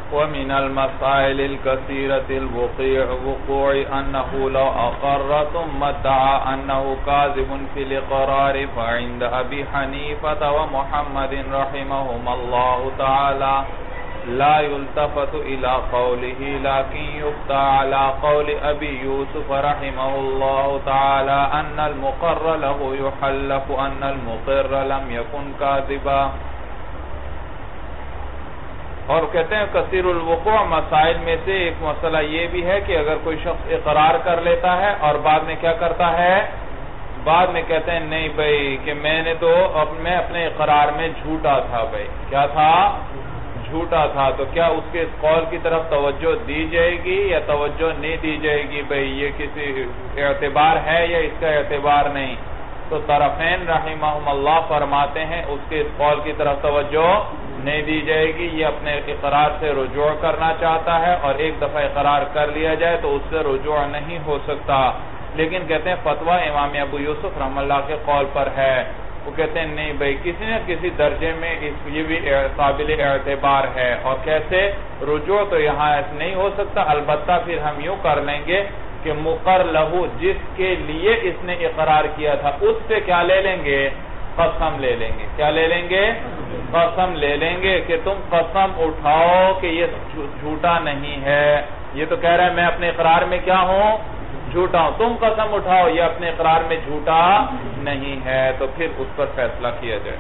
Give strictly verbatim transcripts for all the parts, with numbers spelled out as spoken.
ومن المسائل الكثيرة الوقوع أنه لو أقر ثم ادعى أنه كاذب في الإقرار فعند أبي حنيفة ومحمد رحمهما الله تعالى لا يلتفت إلى قوله لكن يفتى على قول أبي يوسف رحمه الله تعالى أن المقر له يحلف أن المقر لم يكن كاذبا. اور کہتے ہیں کثیر الوقوع مسائل میں سے ایک مسئلہ یہ بھی ہے کہ اگر کوئی شخص اقرار کر لیتا ہے اور بعد میں کیا کرتا ہے، بعد میں کہتے ہیں نہیں بھائی کہ میں نے تو میں اپنے اقرار میں جھوٹا تھا، بھائی کیا تھا، جھوٹا تھا، تو کیا اس کے اس قول کی طرف توجہ دی جائے گی یا توجہ نہیں دی جائے گی؟ بھائی یہ کسی اعتبار ہے یا اس کا اعتبار نہیں؟ تو طرفین رحمہم اللہ فرماتے ہیں اس کے اس قول کی طرف توجہ نہیں دی جائے گی، یہ اپنے اقرار سے رجوع کرنا چاہتا ہے اور ایک دفعہ اقرار کر لیا جائے تو اس سے رجوع نہیں ہو سکتا. لیکن کہتے ہیں فتویٰ امام ابو یوسف رحمہ اللہ کے قول پر ہے، وہ کہتے ہیں نہیں بھائی کسی نہ کسی درجے میں یہ بھی قابل اعتبار ہے. اور کیسے رجوع تو یہاں ایسے نہیں ہو سکتا، البتہ پھر ہم یوں کر لیں گے کہ مقر لہو جس کے لیے اس نے اقرار کیا تھا اس سے کیا لے لیں گے، قسم لے لیں گے. کیا لے لیں گے؟ قسم لے لیں گے کہ تم قسم اٹھاؤ کہ یہ جھوٹا نہیں ہے. یہ تو کہہ رہا ہے میں اپنے اقرار میں کیا ہوں، جھوٹا ہوں، تم قسم اٹھاؤ یہ اپنے اقرار میں جھوٹا نہیں ہے، تو پھر اس پر فیصلہ کیا جائے.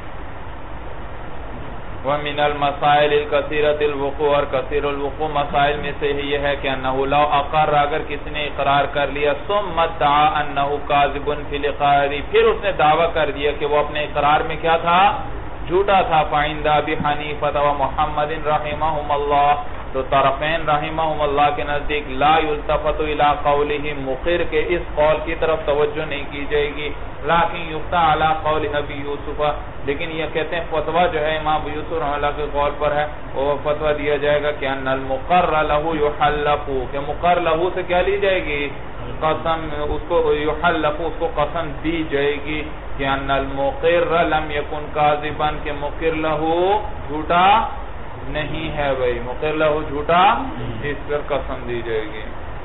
وَمِنَ الْمَسَائِلِ الْكَثِيرَةِ الْوُقُوعِ، اور کثیر الوقوع مسائل میں سے ہی یہ ہے کہ انہو لو اقر، اگر کسی نے اقرار کر لیا ثم ادعا انہو کاذب فی الاقرار، پھر اس نے دعویٰ کر دیا کہ وہ اپنے اقرار میں کیا تھا، جھوٹا تھا، فعند ابی حنیفہ و محمد رحمہم اللہ، تو طرفین رحمہم اللہ کے نزدیک لا یلتفت الی قولہ، مقر کے اس قول کی طرف توجہ نہیں کی جائے گی، لیکن یفتى علی قول ابی یوسف، لیکن یہ کہتے ہیں فتویٰ جو ہے امام ابو یوسف رحمہ اللہ کے قول پر ہے، وہ فتویٰ دیا جائے گا کہ ان المقر لہ یحلف، کہ مقر لہ سے کیا لی جائے گی، قسم، اس کو یحلف، اس کو قسم دی جائے گی کہ ان المقر لم یکن کاذبا، کہ مقر لہ جھوٹا نہیں ہے، بھائی مقر لہ جھوٹا، اس پر قسم دی جائے گی.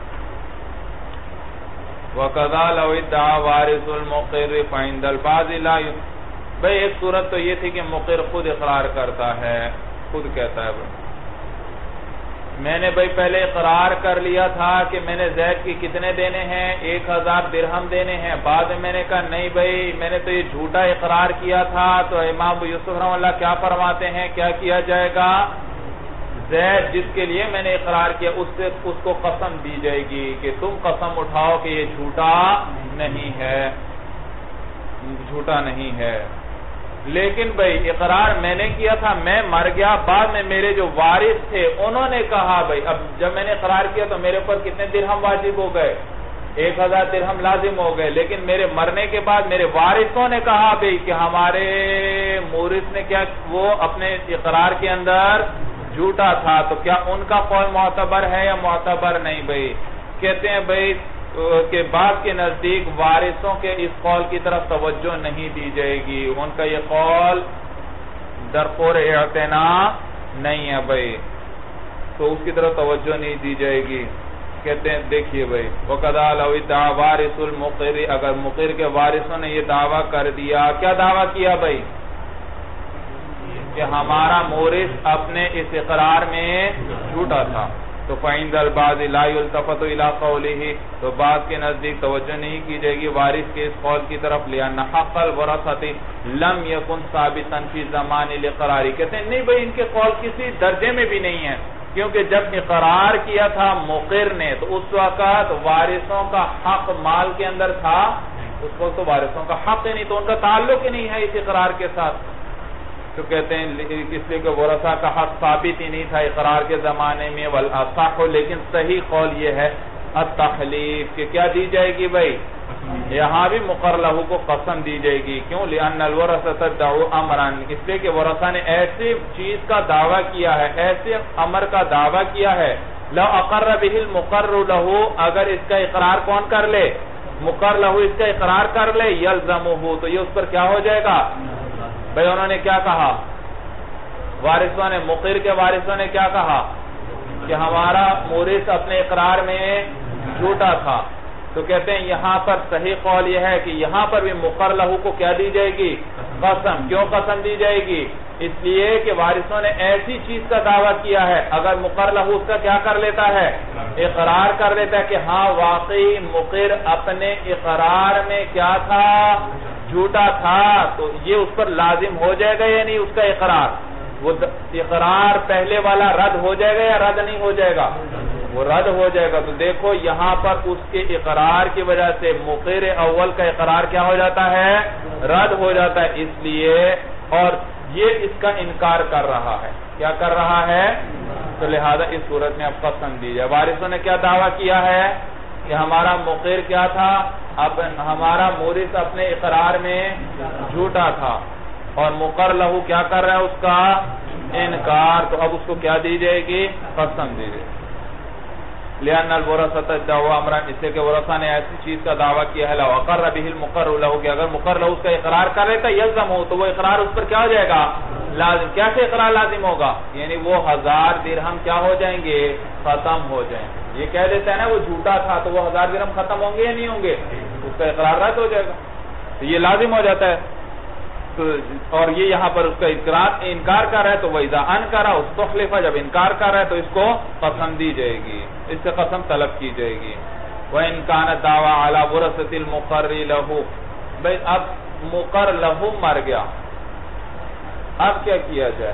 وَقَذَا لَوْ اِدَّعَى وَارِثُ الْمُقِرِّ فَعِنْدَ الْبَعْضِ لَا يُ بھئی ایک صورت تو یہ تھی کہ مقر خود اقرار کرتا ہے، خود کہتا ہے بھئی میں نے بھئی پہلے اقرار کر لیا تھا کہ میں نے زید کی کتنے دینے ہیں، ایک ہزار درہم دینے ہیں، بعد میں میں نے کہا نہیں بھئی میں نے تو یہ جھوٹا اقرار کیا تھا. تو امام ابو یوسف رحمہ اللہ کیا فرماتے ہیں، کیا کیا جائے گا، زید جس کے لیے میں نے اقرار کیا اس سے اس کو قسم دی جائے گی کہ تم قسم اٹھاؤ کہ یہ جھوٹا نہیں ہے، جھوٹا نہیں ہے. لیکن بھئی اقرار میں نے کیا تھا، میں مر گیا، بعد میں میرے جو وارث تھے انہوں نے کہا بھئی اب جب میں نے اقرار کیا تو میرے پر کتنے درہم واجب ہو گئے، ایک ہزار درہم لازم ہو گئے، لیکن میرے مرنے کے بعد میرے وارثوں نے کہا بھئی کہ ہمارے مورث نے کیا، وہ اپنے اقرار کے اندر جھوٹا تھا، تو کیا ان کا قول معتبر ہے یا معتبر نہیں؟ بھئی کہتے ہیں بھئی کہ بعض کے نزدیک وارثوں کے اس قول کی طرف توجہ نہیں دی جائے گی، ان کا یہ قول درخور اعتناء نہیں ہے بھئی، تو اس کی طرف توجہ نہیں دی جائے گی. کہتے ہیں دیکھیے بھئی وَقَذَا لَوْ اِدَّعَى وَارِثُ الْمُقِرِّ، اگر مقر کے وارثوں نے یہ دعویٰ کر دیا، کیا دعویٰ کیا بھئی، کہ ہمارا مورث اپنے اس اقرار میں جھوٹا تھا، تو فَعِنْدَ الْبَعْضِ لَا يُلْتَفَتُ إِلَىٰ قَوْلِهِ، تو بعض کے نزدیک توجہ نہیں کی جائے گی وارث کے اس قول کی طرف، لِأَنَّ حَقَّ الْوَرَثَةِ لَمْ يَكُنْ ثَابِتًا فِي زَمَانِ الْإِقْرَارِ، کہتے ہیں نہیں بھئی ان کے قول کسی درجے میں بھی نہیں ہے، کیونکہ جب اقرار کیا تھا مقر نے تو اس وقت وارثوں کا حق مال کے اندر تھا، اس وقت تو وارثوں کا حق ہی نہیں، تو ان کا تعلق ہی نہیں ہے اس اقرار کے ساتھ. تو کہتے ہیں اس لیے کہ ورثہ کا حق ثابت ہی نہیں تھا اقرار کے زمانے میں. والاصح، لیکن صحیح قول یہ ہے التخلیف، کہ کیا دی جائے گی بھئی، یہاں بھی مقر لہو کو قسم دی جائے گی. کیوں؟ لأن الورثة ادعوا امرا، اس لیے کہ ورثہ نے ایسی چیز کا دعویٰ کیا ہے، ایسے امر کا دعویٰ کیا ہے، لو اقر به المقر لہو، اگر اس کا اقرار کون کر لے، مقر لہو اس کا اقرار کر لے، یلزمہ، تو یہ اس پر کیا ہو جائے گا بھئی. انہوں نے کیا کہا، وارثوں نے مقر کے وارثوں نے کیا کہا کہ ہمارا مورث اپنے اقرار میں جھوٹا تھا، تو کہتے ہیں یہاں پر صحیح قول یہ ہے کہ یہاں پر بھی مقر لہو کو کیا دی جائے گی؟ قسم۔ کیوں قسم دی جائے گی؟ اس لیے کہ وارثوں نے ایسی چیز کا دعویٰ کیا ہے، اگر مقر لہو اس کا کیا کر لیتا ہے؟ اقرار کر لیتا ہے کہ ہاں واقعی مقر اپنے اقرار میں کیا تھا؟ جھوٹا تھا، تو یہ اس پر لازم ہو جائے گا یا نہیں اس کا اقرار؟ وہ اقرار پہلے والا رد ہو جائے گا یا رد نہیں ہو جائے گا؟ وہ رد ہو جائے گا۔ تو دیکھو یہاں پر اس کے اقرار کی وجہ سے مقر اول کا اقرار کیا ہو جاتا ہے؟ رد ہو جاتا ہے، اس لیے اور یہ اس کا انکار کر رہا ہے۔ کیا کر رہا ہے؟ تو لہذا اس صورت میں اب قسم دی جائے۔ وارثوں نے کیا دعویٰ کیا ہے کہ ہمارا مقر کیا تھا؟ اب ہمارا مورث اپنے اقرار میں جھوٹا تھا، اور مقر لہو کیا کر رہا ہے؟ اس کا انکار۔ تو اب اس کو کیا دی جائے گی؟ قسم دی جائے گی۔ لِأَنَّ الْوَرَثَةَ ادَّعُوا أَمْرًا، اس لیے کہ ورثہ نے ایسی چیز کا دعویٰ کیا ہے، لو اقر بِهِ الْمُقَرُّ لَهُ، کہ اگر مقر لہو اس کا اقرار کر لیتا یلزم ہو، تو وہ اقرار اس پر کیا ہو جائے گا؟ لازم۔ کیسے اقرار لازم ہوگا؟ یعنی وہ ہزار درہم کیا ہو جائیں گے؟ ختم ہو جائیں گے۔ یہ کہہ دیتا ہے نا وہ جھوٹا تھا، تو وہ ہزار درہم ختم ہوں گے یا نہیں ہوں گے؟ اس کا اقرار رد ہو جائے گا، تو یہ لازم ہو جاتا ہے۔ تو اور یہ یہاں پر اس کا اقرار انکار کر رہا ہے، تو وَإِذَا أَنْكَرَ اسْتُخْلِفَ، جب انکار کر رہا ہے تو اس کو قسم دی جائے گی، اس سے قسم طلب کی جائے گی۔ وَإِنْ كَانَ الدَّعْوَىٰ عَلَىٰ وَرَثَةِ الْمُقَرِّ لَهُ، بھئی اب مقر لہو مر گیا، اب کیا کیا جائے؟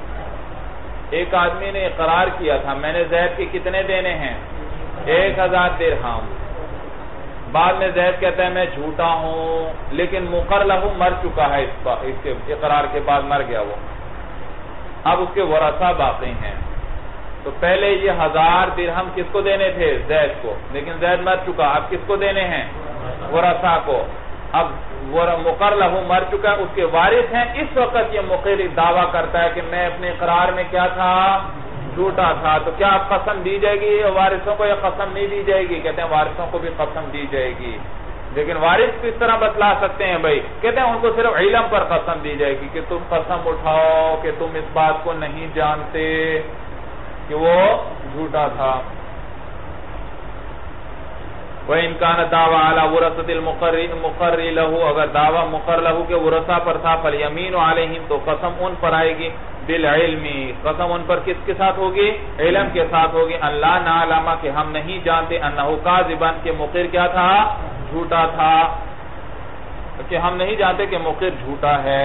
ایک آدمی نے اقرار کیا تھا میں نے زید کے کتنے دینے ہیں؟ ایک ہزار درہم۔ بعد میں زید کہتا ہے میں جھوٹا ہوں، لیکن مقر لہو مر چکا ہے، اس کے اقرار کے بعد مر گیا وہ، اب اس کے ورثہ باقی ہیں۔ تو پہلے یہ ہزار درہم کس کو دینے تھے؟ زید کو، لیکن زید مر چکا، اب کس کو دینے ہیں؟ ورثہ کو۔ اب مقر لہو مر چکا ہے، اس کے وارث ہیں، اس وقت یہ مقر دعویٰ کرتا ہے کہ میں اپنے اقرار میں کیا تھا؟ جھوٹا تھا، تو کیا اب قسم دی جائے گی وارثوں کو یا قسم نہیں دی جائے گی؟ کہتے ہیں وارثوں کو بھی قسم دی جائے گی، لیکن وارث کس طرح بتلا سکتے ہیں بھائی؟ کہتے ہیں ان کو صرف علم پر قسم دی جائے گی کہ تم قسم اٹھاؤ کہ تم اس بات کو نہیں جانتے کہ وہ جھوٹا تھا۔ وَإِنْ كَانَ الدَّعْوَىٰ عَلَىٰ وَرَثَةِ الْمُقَرِّ لَهُ، اگر دعویٰ مقر لہو کے ورثہ پر تھا، فَالْيَمِينُ عَلَيْهِمْ، تو قسم ان پر آئے گی، بالعلم، قسم ان پر کس کے ساتھ ہوگی؟ علم کے ساتھ ہوگی، ان لا نعلم، کہ ہم نہیں جانتے، انہ کاذبا، کہ مقر کیا تھا؟ جھوٹا تھا، کہ ہم نہیں جانتے کہ مقر جھوٹا ہے۔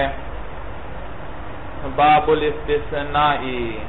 باب الاستثناء،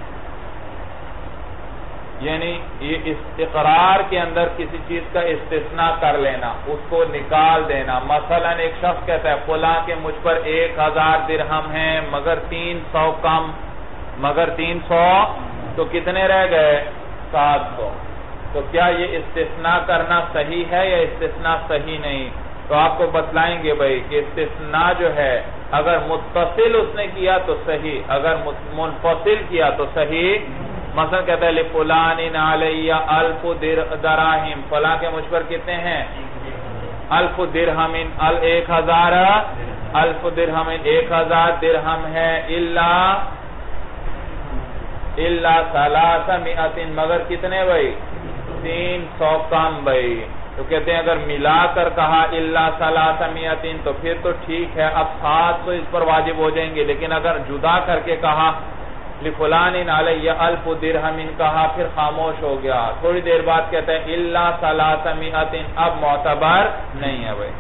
یعنی یہ اقرار کے اندر کسی چیز کا استثناء کر لینا، اس کو نکال دینا۔ مثلا ایک شخص کہتا ہے فلاں کہ مجھ پر ایک ہزار درہم ہیں مگر تین سو کم، مگر تین سو، تو کتنے رہ گئے؟ سات سو۔ تو کیا یہ استثناء کرنا صحیح ہے یا استثناء صحیح نہیں؟ تو آپ کو بتلائیں گے بھائی کہ استثناء جو ہے اگر متصل اس نے کیا تو صحیح، اگر منفصل کیا تو صحیح۔ مثلا کہتا ہے لِفُلَانٍ عَلَيَّ أَلْفُ دَرَاهِمْ، فلاں کے مجھ پر کتنے ہیں؟ الف درہم، ایک ہزار، الف درہم، ایک ہزار درہم ہے، الا الا ثلاثمائۃ، مگر کتنے بھائی؟ تین سو کم بھائی۔ تو کہتے ہیں اگر ملا کر کہا الا ثلاثمائۃ تو پھر تو ٹھیک ہے، اب سات تو اس پر واجب ہو جائیں گے، لیکن اگر جدا کر کے کہا لفلان علیہ الف درہم کہا پھر خاموش ہو گیا، تھوڑی دیر بعد کہتا ہے الا ثلاثمائۃ، اب معتبر نہیں ہے بھائی۔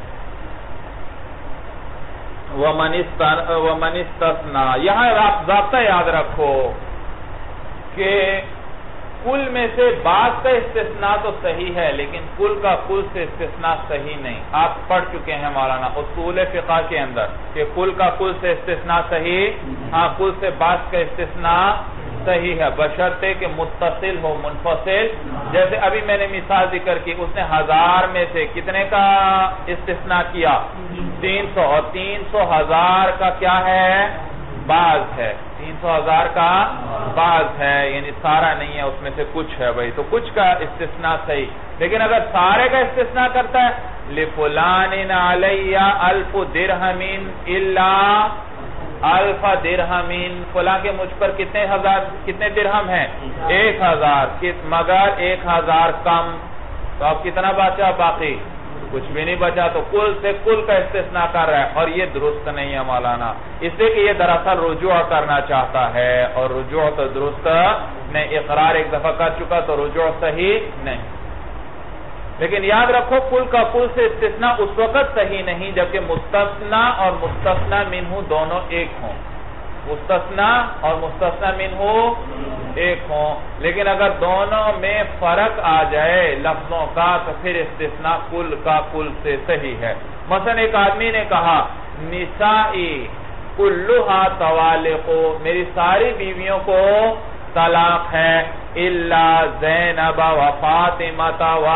وَمَنِ اسْتَثْنَىٰ، یہاں ضابطہ یاد رکھو کہ کل میں سے بعض کا استثناء تو صحیح ہے، لیکن کل کا کل سے استثناء صحیح نہیں۔ آپ پڑھ چکے ہیں مولانا اصول فقہ کے اندر کہ کل کا کل سے استثناء صحیح، ہاں کل سے بعض کا استثناء صحیح ہے، بشرطے کہ متصل ہو منفصل۔ جیسے ابھی میں نے مثال ذکر کی، اس نے ہزار میں سے کتنے کا استثناء کیا؟ تین سو، اور تین سو ہزار کا کیا ہے؟ بعض ہے، تین سو ہزار کا بعض ہے، یعنی سارا نہیں ہے، اس میں سے کچھ ہے بھائی، تو کچھ کا استثناء صحیح۔ لیکن اگر سارے کا استثناء کرتا ہے لِفُلَانٍ عَلَيَّ أَلْفُ دِرْهَمٍ إِلَّا الف درہمین فلاں کے مجھ پر کتنے ہزار کتنے درہم ہیں ایک ہزار مگر ایک ہزار کم تو اب کتنا بچا باقی کچھ بھی نہیں بچا تو کل سے کل کا استثناء کر رہا ہے اور یہ درست نہیں ہے مولانا اس لیے کہ یہ دراصل رجوع کرنا چاہتا ہے اور رجوع تو درست نہیں اقرار ایک دفعہ کر چکا تو رجوع صحیح نہیں لیکن یاد رکھو کل کا کل سے استثناء اس وقت صحیح نہیں جبکہ مستثنی اور مستثنی منہ دونوں ایک ہوں مستثنی اور مستثنی منہ ایک ہوں لیکن اگر دونوں میں فرق آ جائے لفظوں کا تو پھر استثناء کل کا کل سے صحیح ہے مثلا ایک آدمی نے کہا نسائی کلھا طوالق میری ساری بیویوں کو طلاق ہے الا زینب و فاطمہ و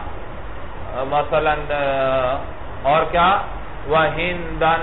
مثلا اور کیا وہندن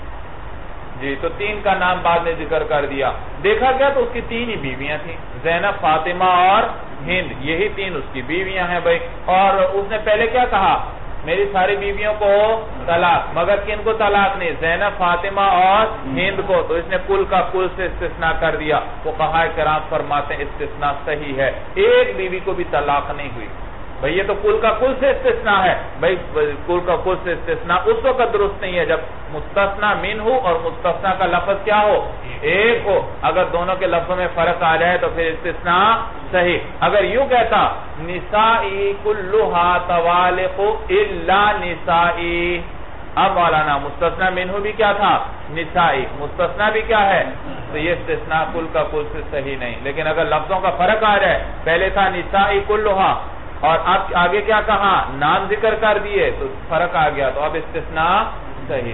جی تو تین کا نام بعد میں ذکر کر دیا دیکھا گیا تو اس کی تین ہی بیویاں تھیں زینب فاطمہ اور ہند یہی تین اس کی بیویاں ہیں بھائی اور اس نے پہلے کیا کہا میری ساری بیویوں کو طلاق مگر کن کو طلاق نہیں زینب فاطمہ اور ہند کو تو اس نے کل کا کل سے استثناء کر دیا فقہاء کرام فرماتے ہیں استثناء صحیح ہے ایک بیوی کو بھی طلاق نہیں ہوئی بھئی یہ تو کل کا کل سے استثناء ہے بھئی کل کا کل سے استثناء اس وقت درست نہیں ہے جب مستثنی من ہو اور مستثنی کا لفظ کیا ہو ایک ہو اگر دونوں کے لفظوں میں فرق آ جائے تو پھر استثناء صحیح اگر یوں کہتا نسائی کلھا طوالق الا نسائی اب مولانا مستثنی منہ بھی کیا تھا نسائی مستثنی بھی کیا ہے تو یہ استثناء کل کا کل سے صحیح نہیں لیکن اگر لفظوں کا فرق آ جائے پہلے تھا نسائی کلھا اور اب آگے کیا کہا نام ذکر کر دیے تو فرق آ گیا تو اب استثناء صحیح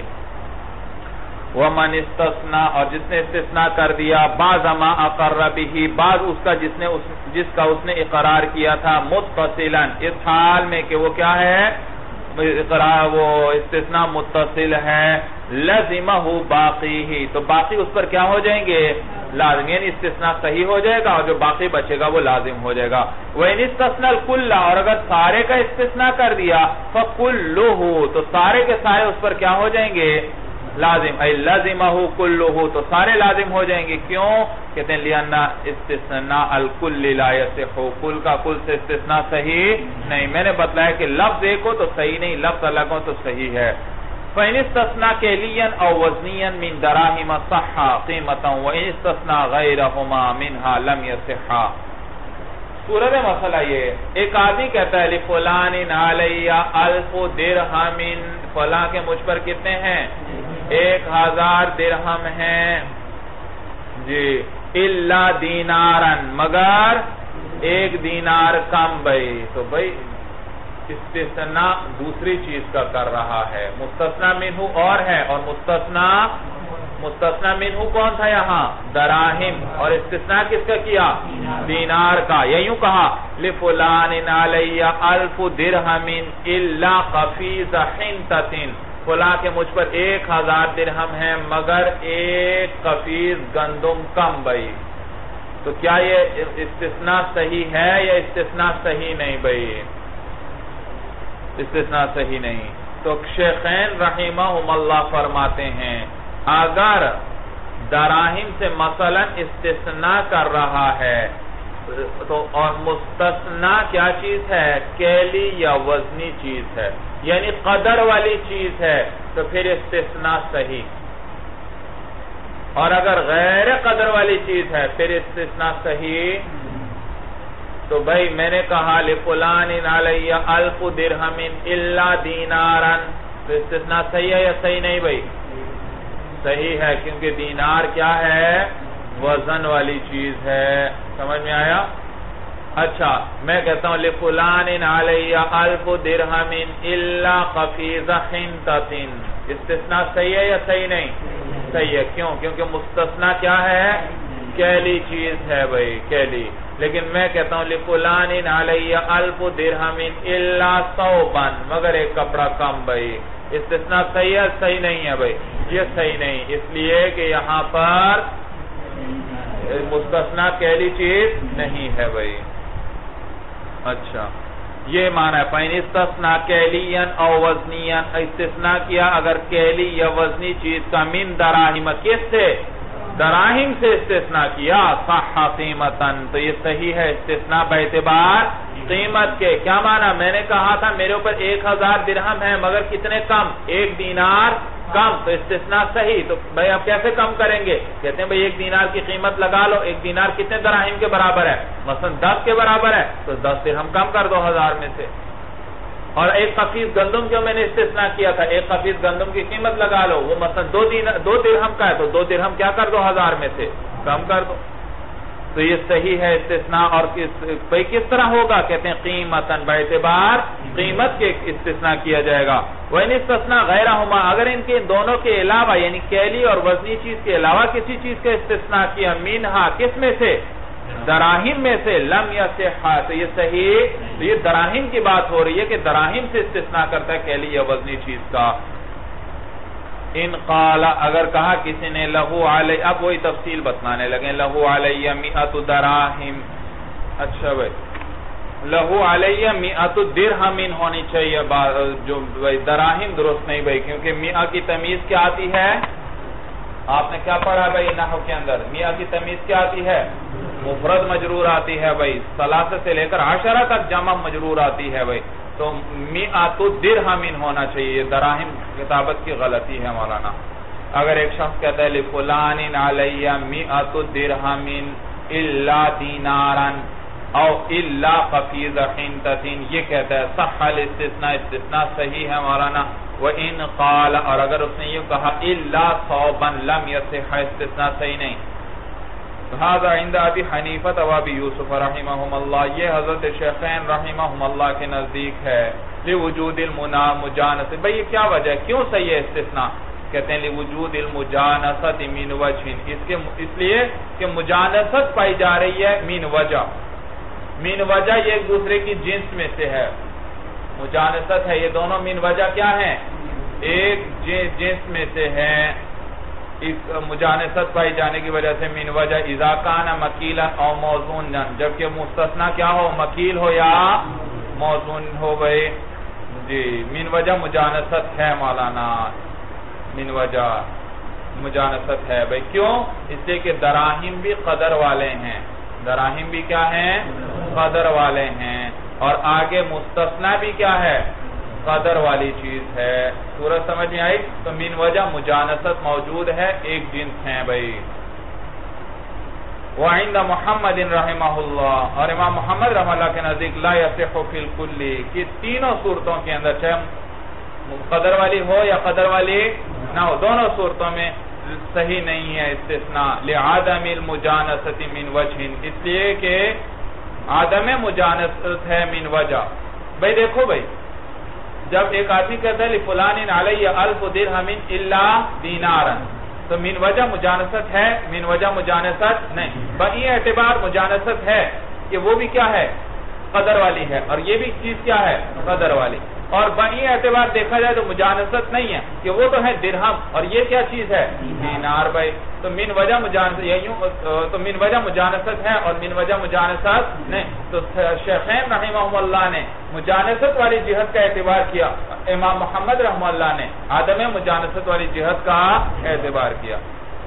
ومن استثناء اور جس نے استثناء کر دیا بعض ما اقر به بعض اس کا جس نے جس کا اس نے اقرار کیا تھا متصلا اس حال میں کہ وہ کیا ہے اقرار وہ استثناء متصل ہے لزمہ باقی ہی تو باقی اس پر کیا ہو جائیں گے لازم یعنی استثناء صحیح ہو جائے گا اور جو باقی بچے گا وہ لازم ہو جائے گا وَإِنِ اسْتَثْنَى الْكُلَّ اور اگر سارے کا استثناء کر دیا فَكُلُّهُ تو سارے کے سارے اس پر کیا ہو جائیں گے لازم اے لازمہ کلہ تو سارے لازم ہو جائیں گے کیوں کہتے ہیں لِأَنَّ اسْتِثْنَاءَ الْكُلِّ لَا يَصِحُّ کل کا کل سے استثناء صحیح نہیں میں نے بتلایا کہ لفظ ایک ہو تو صحیح نہیں لفظ الگ ہو تو صحیح ہے فَإِنِ اسْتَثْنَى كَيْلِيًّا أَوْ وَزْنِيًّا مِنْ دَرَاهِمَ صَحَّ قِيمَةً وَإِنِ اسْتَثْنَى غَيْرَهُمَا مِنْهَا لَمْ يَصِحَّ صورت مسئلہ یہ ایک آدمی کہتا ہے لِفُلَانٍ عَلَيَّ أَلْفُ دِرْهَمٍ فلاں کے مجھ پر کتنے ہیں ایک ہزار درہم ہیں جی اِلَّا دِينَارًا مگر ایک دینار کم بھئی تو بھئی استثناء دوسری چیز کا کر رہا ہے مستثنی منہ اور ہے اور مستثنی مستثنی منہ کون تھا یہاں دراہم اور استثناء کس کا کیا دینار کا یا یوں کہا لِفُلَانٍ عَلَيَّ أَلْفُ دِرْهَمٍ إِلَّا قَفِيزَ حِنْتَةٍ فلاں کے مجھ پر ایک ہزار درہم ہیں مگر ایک قفیز گندم کم بھئی تو کیا یہ استثناء صحیح ہے یا استثناء صحیح نہیں بھئی استثناء صحیح نہیں تو شیخین رحمہم اللہ فرماتے ہیں اگر دراہم سے مثلا استثناء کر رہا ہے تو اور مستثناء کیا چیز ہے کیلی یا وزنی چیز ہے یعنی قدر والی چیز ہے تو پھر استثناء صحیح اور اگر غیر قدر والی چیز ہے پھر استثناء صحیح تو بھائی میں نے کہا لِفُلَانٍ عَلَيَّ أَلْفُ دِرْهَمٍ إِلَّا دِينَارًا تو استثناء صحیح ہے یا صحیح نہیں بھائی صحیح ہے کیونکہ دینار کیا ہے وزن والی چیز ہے سمجھ میں آیا اچھا میں کہتا ہوں لِفُلَانٍ عَلَيَّ أَلْفُ دِرْهَمٍ إِلَّا قَفِيزَ حِنْتَةٍ استثناء صحیح ہے یا صحیح نہیں صحیح ہے کیوں کیونکہ مستثناء کیا ہے کیلی چیز ہے بھائی کیلی لیکن میں کہتا ہوں لِفُلَانٍ عَلَيَّ أَلْفُ دِرْهَمٍ إِلَّا ثَوْبًا مگر ایک کپڑا کم بھائی استثناء صحیح ہے صحیح نہیں ہے بھائی یہ صحیح نہیں اس لیے کہ یہاں پر مستثناء کیلی چیز نہیں ہے بھائی اچھا یہ معنی ہے فَإِنِ اسْتَثْنَا كَيْلِيًا أَوْ وَزْنِيًا، استثناء کیا اگر کیلی یا وزنی چیز کا من دراہم، کس سے؟ دراہم سے استثناء کیا، صح قیمتاً، تو یہ صحیح ہے استثناء باعتبار قیمت کے۔ کیا معنی؟ میں نے کہا تھا میرے اوپر ایک ہزار درہم ہے مگر کتنے کم؟ ایک دینار کم، تو استثناء صحیح۔ تو بھئی اب کیسے کم کریں گے؟ کہتے ہیں بھئی ایک دینار کی قیمت لگا لو، ایک دینار کتنے دراہم کے برابر ہے؟ مثلا دس کے برابر ہے، تو دس درہم کم کر دو ہزار میں سے۔ اور ایک قفیز گندم جو میں نے استثناء کیا تھا، ایک قفیز گندم کی قیمت لگا لو، وہ مثلا دو دو درہم کا ہے، تو دو درہم کیا کر دو ہزار میں سے کم کر دو۔ تو یہ صحیح ہے استثناء۔ اور بھئی کس طرح ہوگا؟ کہتے ہیں قیمتاً، باعتبار قیمت کے استثناء کیا جائے گا۔ وَإِنِ اسْتَثْنَا غَيْرَهُمَا، اگر ان کے دونوں کے علاوہ یعنی کیلی اور وزنی چیز کے علاوہ کسی چیز کا استثناء کیا، منہا کس میں سے؟ دراہم میں سے، لم یصح، تو یہ صحیح، تو یہ دراہم کی بات ہو رہی ہے کہ دراہم سے استثناء کرتا ہے کیلی یا وزنی چیز کا۔ ان قال، اگر کہا کسی نے لہو علی، اب وہی تفصیل بتانے لگے، لہو علی مئۃ دراہم، اچھا بھائی لہو علی مئۃ درہم ہونی چاہیے، جو دراہم درست نہیں بھائی، کیونکہ مئہ کی تمیز کیا آتی ہے؟ آپ نے کیا پڑھا بھائی نحو کے اندر؟ مئہ کی تمیز کیا آتی ہے؟ مفرد مجرور آتی ہے بھائی، ثلاثہ سے لے کر عشرہ تک جمع مجرور آتی ہے بھائی، تو مئۃ درہم ہونا چاہیے، یہ دراہم کتابت کی غلطی ہے مولانا۔ اگر ایک شخص کہتا ہے لفلان علی مئۃ درہم الا دینارا او الا قفیز حنطۃ، یہ کہتا ہے صح الاستثناء، استثناء صحیح ہے مولانا۔ وَإِن قال، اور اگر اس نے یہ کہا الا ثوبا لم یصح، استثناء صحیح نہیں۔ هذا عند ابی حنیفہ و ابی یوسف رحمہم اللہ، یہ حضرت شیخین رحمہم اللہ کے نزدیک ہے۔ لوجود المجانسۃ، بھئی یہ کیا وجہ ہے، کیوں صحیح ہے استثناء؟ کہتے ہیں لوجود المجانسۃ من وجہ، اس کے اس لیے کہ مجانست پائی جا رہی ہے من وجہ، من وجہ یہ ایک دوسرے کی جنس میں سے ہے، مجانست ہے، یہ دونوں من وجہ کیا ہیں؟ ایک جنس میں سے ہیں، اس مجانست پائی جانے کی وجہ سے من وجہ اذا کان مکیلا او موزون، جبکہ مستثنیٰ کیا ہو؟ مکیل ہو یا موزون ہو بھئی، جی من وجہ مجانست ہے مولانا، من وجہ مجانست ہے بھئی، کیوں؟ اس لیے کہ دراہم بھی قدر والے ہیں، دراہم بھی کیا ہیں؟ قدر والے ہیں، اور آگے مستثنیٰ بھی کیا ہے؟ قدر والی چیز ہے۔ سورج سمجھ میں آئی؟ تو من وجہ مجانست موجود ہے، ایک جنس ہیں بھئی۔ وعند محمد رحمہ اللہ، اور امام محمد رحمہ اللہ کے نزدیک لا یصح فی الکل، کہ تینوں صورتوں کے اندر چاہے قدر والی ہو یا قدر والی نہ ہو، دونوں صورتوں میں صحیح نہیں ہے استثناء، لعدم المجانست من وجہ، اس لیے کہ عدم مجانست ہے من وجہ۔ بھئی دیکھو بھئی، جب ایک آدمی کہتا ہے لفلان علی الف درہم الا دینارا، تو من وجہ مجانست ہے؟ من وجہ مجانست نہیں، بئی اعتبار مجانست ہے کہ وہ بھی کیا ہے؟ قدر والی ہے، اور یہ بھی چیز کیا ہے؟ قدر والی۔ اور بئی اعتبار دیکھا جائے تو مجانست نہیں ہے کہ وہ تو ہے درہم، اور یہ کیا چیز ہے؟ دینار بھائی، تو من وجہ مجانست، تو من وجہ مجانست ہے اور من وجہ مجانست نہیں، تو شیخین رحمہ اللہ نے مجانست والی جہت کا اعتبار کیا، امام محمد رحمہ اللہ نے عدم مجانست والی جہت کا اعتبار کیا۔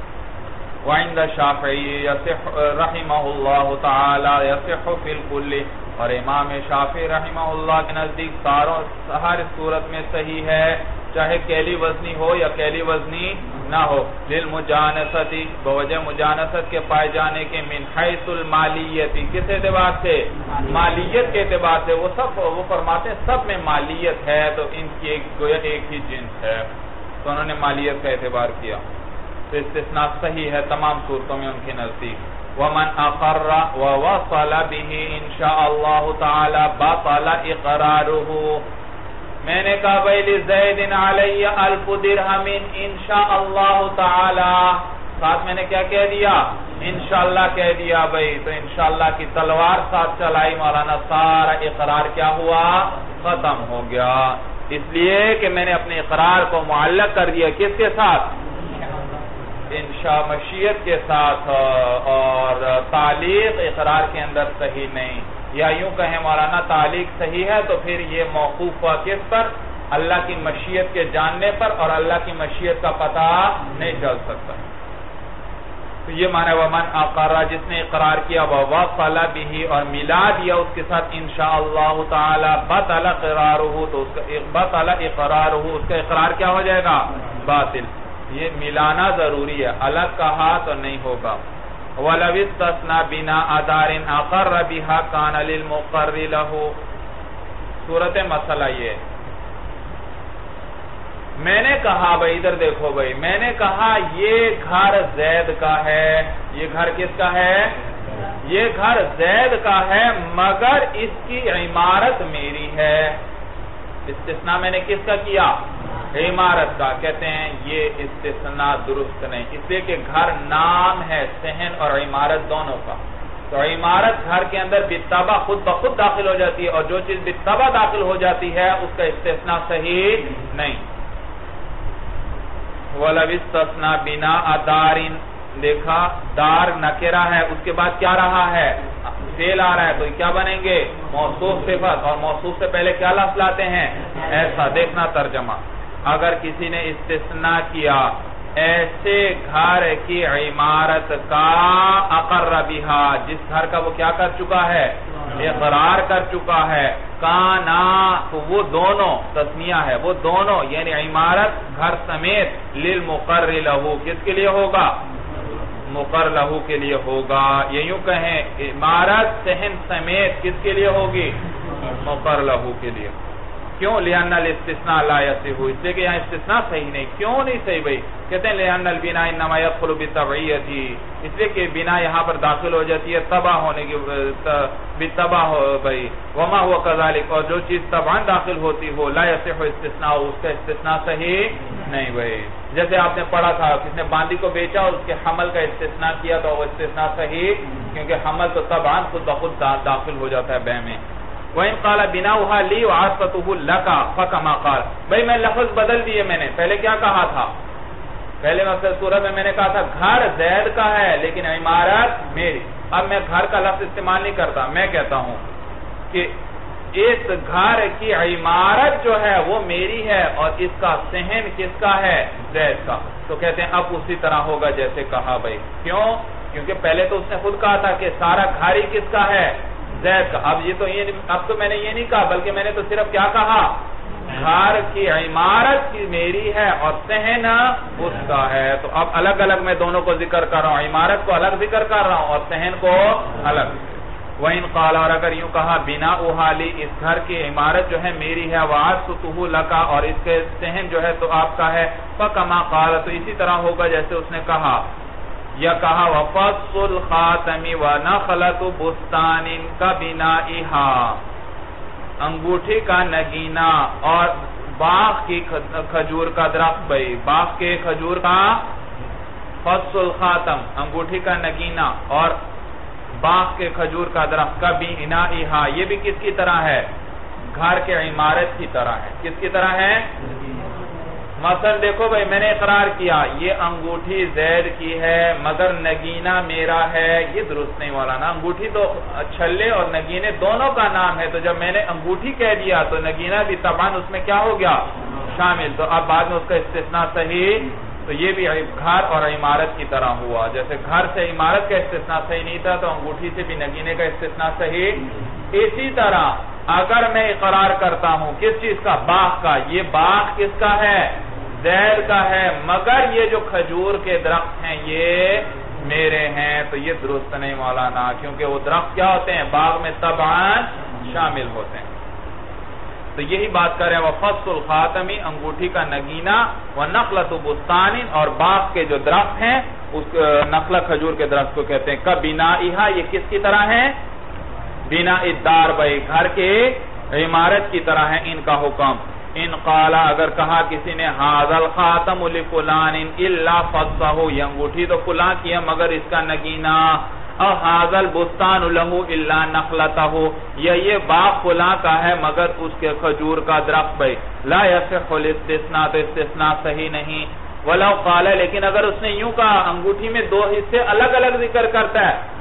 وعند شافعی رحمہ اللہ تعالی یصح فی الکل، اور امام شافعی رحمہ اللہ کے نزدیک ساروں ہر صورت میں صحیح ہے، چاہے کیلی وزنی ہو یا کیلی وزنی نہ ہو، للمجانست، بوجہ مجانست کے پائے جانے کے، من حیث المالیت، کس اعتبار سے؟ مالیت کے اعتبار سے، وہ سب وہ فرماتے ہیں سب میں مالیت ہے، تو ان کی ایک گویا ایک ہی جنس ہے، تو انہوں نے مالیت کا اعتبار کیا، تو استثناء صحیح ہے تمام صورتوں میں ان کے نزدیک۔ ومن اقر ووصل به انشاء اللہ تعالی بطل اقرارہ، میں نے کہا بھئی لزید علی الف درہم انشاء اللہ تعالی، ساتھ میں نے کیا کہہ دیا؟ انشاءاللہ کہہ دیا بھئی، تو انشاءاللہ کی تلوار ساتھ چلائی مولانا، سارا اقرار کیا ہوا؟ ختم ہو گیا، اس لیے کہ میں نے اپنے اقرار کو معلق کر دیا کس کے ساتھ؟ انشاء مشیت کے ساتھ، اور تعلیق اقرار کے اندر صحیح نہیں، یا یوں کہیں مولانا تعلیق صحیح ہے تو پھر یہ موقوف ہوا کس پر؟ اللہ کی مشیت کے جاننے پر، اور اللہ کی مشیت کا پتہ نہیں چل سکتا. تو یہ معنی ومن اقر، جس نے اقرار کیا، ووصل به، اور ملا دیا اس کے ساتھ انشاءاللہ تعالی، بطل اقرارہ، تو اس کا بطل اقرارہ، اس کا اقرار کیا ہو جائے گا؟ باطل. یہ ملانا ضروری ہے، الگ کہا تو نہیں ہوگا. وَلَوِ اسْتَثْنَى بِنَاءَ دَارٍ أَقَرَّ بِهَا كَانَ لِلْمُقَرِّ لَهُ. صورت مسئلہ یہ میں نے کہا بھائی، ادھر دیکھو بھائی، میں نے کہا یہ گھر زید کا ہے. یہ گھر کس کا ہے؟ یہ گھر زید کا ہے، مگر اس کی عمارت میری ہے. استثناء میں نے کس کا کیا؟ عمارت کا. کہتے ہیں یہ استثناء درست نہیں، اس لیے کہ گھر نام ہے صحن اور عمارت دونوں کا. تو عمارت گھر کے اندر بالطبع خود بخود داخل ہو جاتی ہے، اور جو چیز بالطبع داخل ہو جاتی ہے اس کا استثناء صحیح نہیں. وَلَوِ اسْتَثْنَى بِنَاءَ دَارٍ، دیکھا دار نکرہ ہے، اس کے بعد کیا رہا ہے؟ فعل آ رہا ہے، تو کیا بنیں گے؟ موصوف صفت، اور موصوف سے پہلے کیا لفظ لاتے ہیں؟ ایسا. دیکھنا ترجمہ، اگر کسی نے استثناء کیا ایسے گھر کی عمارت کا، اقر بہا، جس گھر کا وہ کیا کر چکا ہے؟ اقرار کر چکا ہے. کانا، تو وہ دونوں تسنیہ ہے، وہ دونوں یعنی عمارت گھر سمیت، للمقر لہو، کس کے لیے ہوگا؟ مقر لہو کے لیے ہوگا. یہ یوں کہیں عمارت صحن سمیت کس کے لیے ہوگی؟ مقر لہو کے لیے. کیوں؟ لِأَنَّ الْإِسْتِثْنَاءَ لَا يَصِحُ، اس لیے کہ یہاں استثناء صحیح نہیں. کیوں نہیں صحیح بھئی؟ کہتے ہیں لِأَنَّ الْبِنَاءَ إِنَّمَا يَدْخُلُ بِالتَّبْعِيَّةِ، اس لیے کہ بنا یہاں پر داخل ہو جاتی ہے تبع ہونے کی، بالتبع ہو بھئی. وَمَا هُوَ كَذَلِكَ، اور جو چیز تبعاً داخل ہوتی ہو، لَا يَصِحُ اسْتِثْنَاءُ، اس کا استثناء صحیح نہیں بھئی. جیسے آپ نے پڑھا تھا، کس نے باندی کو بیچا اور اس کے حمل کا استثناء کیا تو وہ استثناء صحیح، کیونکہ حمل تو تبعاً خود بخود داخل ہو جاتا ہے بے میں. وَإِنْ قَالَ بِنَاؤُهَا لِي وَعَصْفَتُهُ لَكَ فَكَمَا قَالَ، بھئی میں لفظ بدل دیے میں نے. پہلے کیا کہا تھا؟ پہلے مقصد سورہ میں میں نے کہا تھا گھر زید کا ہے لیکن عمارت میری. اب میں گھر کا لفظ استعمال نہیں کرتا، میں کہتا ہوں کہ اس گھر کی عمارت جو ہے وہ میری ہے، اور اس کا صحن کس کا ہے؟ زید کا. تو کہتے ہیں اب اسی طرح ہوگا جیسے کہا بھئی. کیوں؟ کیونکہ پہلے تو اس نے خود کہا تھا کہ سارا گھر ہی کس کا ہے؟ زید کا. اب یہ تو یہ اب تو میں نے یہ نہیں کہا، بلکہ میں نے تو صرف کیا کہا؟ گھر کی عمارت کی میری ہے اور صحن اس کا ہے. تو اب الگ الگ میں دونوں کو ذکر کر رہا ہوں، عمارت کو الگ ذکر کر رہا ہوں اور صحن کو الگ. وَإِنْ قَالَ، اور اگر یوں کہا بِنَاؤُهَا لِي، اس گھر کی عمارت جو ہے میری ہے، وَعَصْفُتُهُ لَكَ، اور اس کے صحن جو ہے تو آپ کا ہے، فَكَمَا قَالَ، تو اسی طرح ہوگا جیسے اس نے کہا. یا کہا وَفَصُّ الْخَاتَمِ وَنَخْلَةُ بُسْتَانٍ كَبِنَائِهَا، انگوٹھی کا نگینہ اور باغ کی کھجور کا درخت. بھئی باغ کے کھجور کا، فَصُّ الْخَاتَم انگوٹھی کا نگینہ، اور باغ کے کھجور کا درخت کا بِنَائِهَا، یہ بھی کس کی طرح ہے؟ گھر کے عمارت کی طرح ہے. کس کی طرح ہے؟ مثلا دیکھو بھئی میں نے اقرار کیا یہ انگوٹھی زید کی ہے مگر نگینہ میرا ہے. یہ درست نہیں مولانا، انگوٹھی تو چھلے اور نگینے دونوں کا نام ہے، تو جب میں نے انگوٹھی کہہ دیا تو نگینہ بھی طبعاً اس میں کیا ہو گیا؟ شامل. تو اب بعد میں اس کا استثناء صحیح، تو یہ بھی گھر اور عمارت کی طرح ہوا. جیسے گھر سے عمارت کا استثناء صحیح نہیں تھا تو انگوٹھی سے بھی نگینے کا استثناء صحیح. اسی طرح اگر میں اقرار کرتا ہوں کس چیز کا؟ باغ کا. یہ باغ کس کا ہے؟ زید کا ہے، مگر یہ جو کھجور کے درخت ہیں یہ میرے ہیں. تو یہ درست نہیں مولانا، کیونکہ وہ درخت کیا ہوتے ہیں؟ باغ میں طبعاً شامل ہوتے ہیں. تو یہی بات کر رہے ہیں وَفَصُّ الْخَاتَمِ انگوٹھی کا نگینہ، وَنَخْلَةُ بُسْتَانٍ اور باغ کے جو درخت ہیں اس نخلہ کھجور کے درخت کو کہتے ہیں. کَبِنَائِهَا یہ کس کی طرح ہے؟ بِنَاءِ الدَّارِ، بھئی گھر کے عمارت کی طرح ہے ان کا حکم. ان قالا اگر کہا کسی نے هَذَا الْخَاتَمُ لِفُلَانٍ إِلَّا فَصَّهُ یہ انگوٹھی تو فلاں کی ہے مگر اس کا نگینہ، اور هَذَا الْبُسْتَانُ لَهُ إِلَّا نَخْلَتَهُ یا یہ باغ فلاں کا ہے مگر اس کے کھجور کا درخت. بھئی لا يصح الاستثناء تو استثناء صحیح نہیں. وَلَوْ قَالَ لیکن اگر اس نے یوں کہا انگوٹھی میں دو حصے الگ الگ ذکر کرتا ہے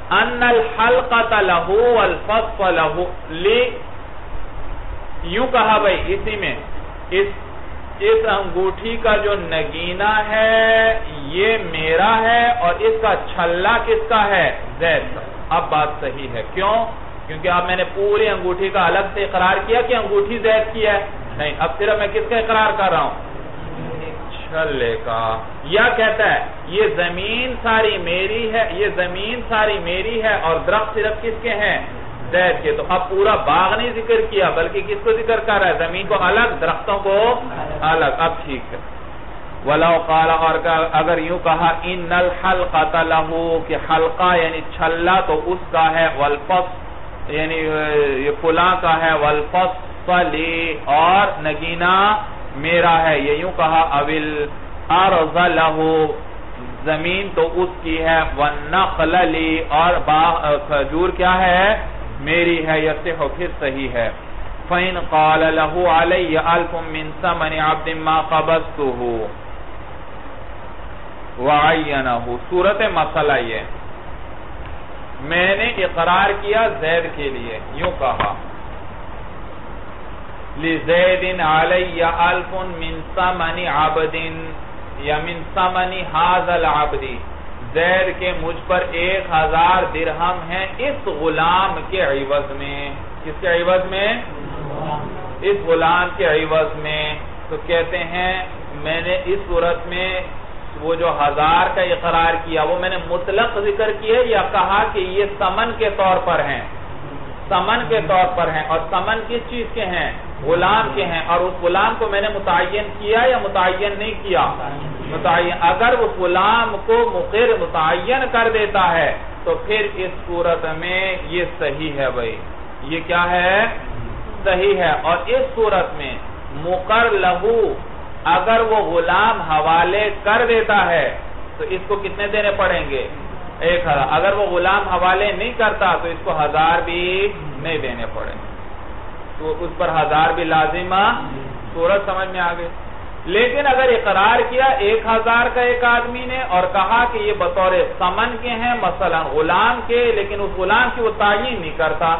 ان الحلقۃ لہ والفص لہ، لی یوں کہا بھائی اسی میں اس اس انگوٹھی کا جو نگینہ ہے یہ میرا ہے اور اس کا چھلا کس کا ہے؟ زید کا۔ اب بات صحیح ہے، کیوں؟ کیونکہ اب میں نے پوری انگوٹھی کا الگ سے اقرار کیا کہ انگوٹھی زید کی ہے، نہیں، اب صرف میں کس کا اقرار کر رہا ہوں؟ چھلے کا۔ یا کہتا ہے یہ زمین ساری میری ہے، یہ زمین ساری میری ہے اور درخت صرف کس کے ہیں؟ زید کے۔ تو اب پورا باغ نہیں ذکر کیا بلکہ کس کو ذکر کر رہا ہے؟ زمین کو الگ، درختوں کو الگ۔ اب ٹھیک ہے۔ وَلَوْ قَالَ، اور اگر یوں کہا اِنَّ الْحَلْقَةَ لَهُ، کہ حلقہ یعنی چھلا تو اس کا ہے، وَالْفَصْلِ یعنی یہ فلاں کا ہے، وَالْفَصْلِ اور نگینہ میرا ہے، یہ یوں کہا، اَوِلْ أَرْضَ لَهُ زمین تو اس کی ہے، وَالنَّخْلَ لِي اور کھجور کیا ہے؟ میری ہے، یصح پھر صحیح ہے۔ فَإِنْ قَالَ لَهُ عَلَيَّ أَلْفٌ مِّن ثَمَنِ عَبْدٍ مَا قَبَضْتُهُ وَعَيَّنَهُ۔ صورت مسئلہ یہ، میں نے اقرار کیا زید کے لیے، یوں کہا لِزَيْدٍ عَلَيَّ أَلْفٌ مِّن ثَمَنِ عَبْدٍ یا من ثمن هذا العبد، زید کے مجھ پر ایک ہزار درہم ہیں اس غلام کے عوض میں۔ کس کے عوض میں؟ اس غلام کے عوض میں۔ تو کہتے ہیں میں نے اس صورت میں وہ جو ہزار کا اقرار کیا وہ میں نے مطلق ذکر کیا یا کہا کہ یہ ثمن کے طور پر ہیں؟ ثمن کے طور پر ہیں، اور ثمن کس چیز کے ہیں؟ غلام کے ہیں، اور اس غلام کو میں نے متعین کیا یا متعین نہیں کیا؟ متعین۔ اگر اس غلام کو مقر متعین کر دیتا ہے تو پھر اس صورت میں یہ صحیح ہے بھائی، یہ کیا ہے؟ صحیح ہے۔ اور اس صورت میں مقر لہو اگر وہ غلام حوالے کر دیتا ہے تو اس کو کتنے دینے پڑیں گے؟ ایک ہزار۔ اگر وہ غلام حوالے نہیں کرتا تو اس کو ہزار بھی نہیں دینے پڑیں گے، تو اس پر ہزار بھی لازمہ۔ صورت سمجھ میں آگئے؟ لیکن اگر اقرار کیا ایک ہزار کا ایک آدمی نے اور کہا کہ یہ بطور ثمن کے ہیں مثلا غلام کے، لیکن اس غلام کی وہ تعین نہیں کرتا،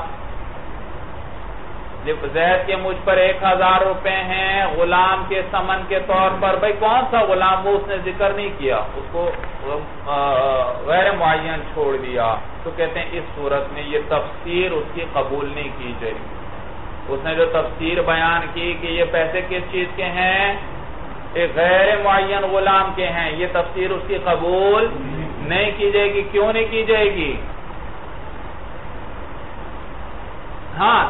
جب زید کے مجھ پر ایک ہزار روپے ہیں غلام کے ثمن کے طور پر، بھئی کون سا غلام وہ اس نے ذکر نہیں کیا، اس کو غیر معین چھوڑ دیا، تو کہتے ہیں اس صورت میں یہ تفسیر اس کی قبول نہیں کی جائے گی۔ اس نے جو تفسیر بیان کی کہ یہ پیسے کس چیز کے ہیں؟ ایک غیر معین غلام کے ہیں، یہ تفسیر اس کی قبول نہیں کی جائے گی۔ کیوں نہیں کی جائے گی؟ ہاں،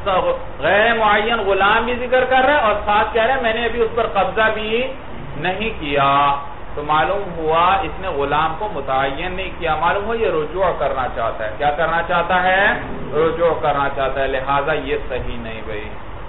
غیر معین غلام بھی ذکر کر رہا ہے اور ساتھ کہہ رہا ہے میں نے ابھی اس پر قبضہ بھی نہیں کیا، تو معلوم ہوا اس نے غلام کو متعین نہیں کیا، معلوم ہوا یہ رجوع کرنا چاہتا ہے۔ کیا کرنا چاہتا ہے؟ رجوع کرنا چاہتا ہے، لہذا یہ صحیح نہیں بھائی۔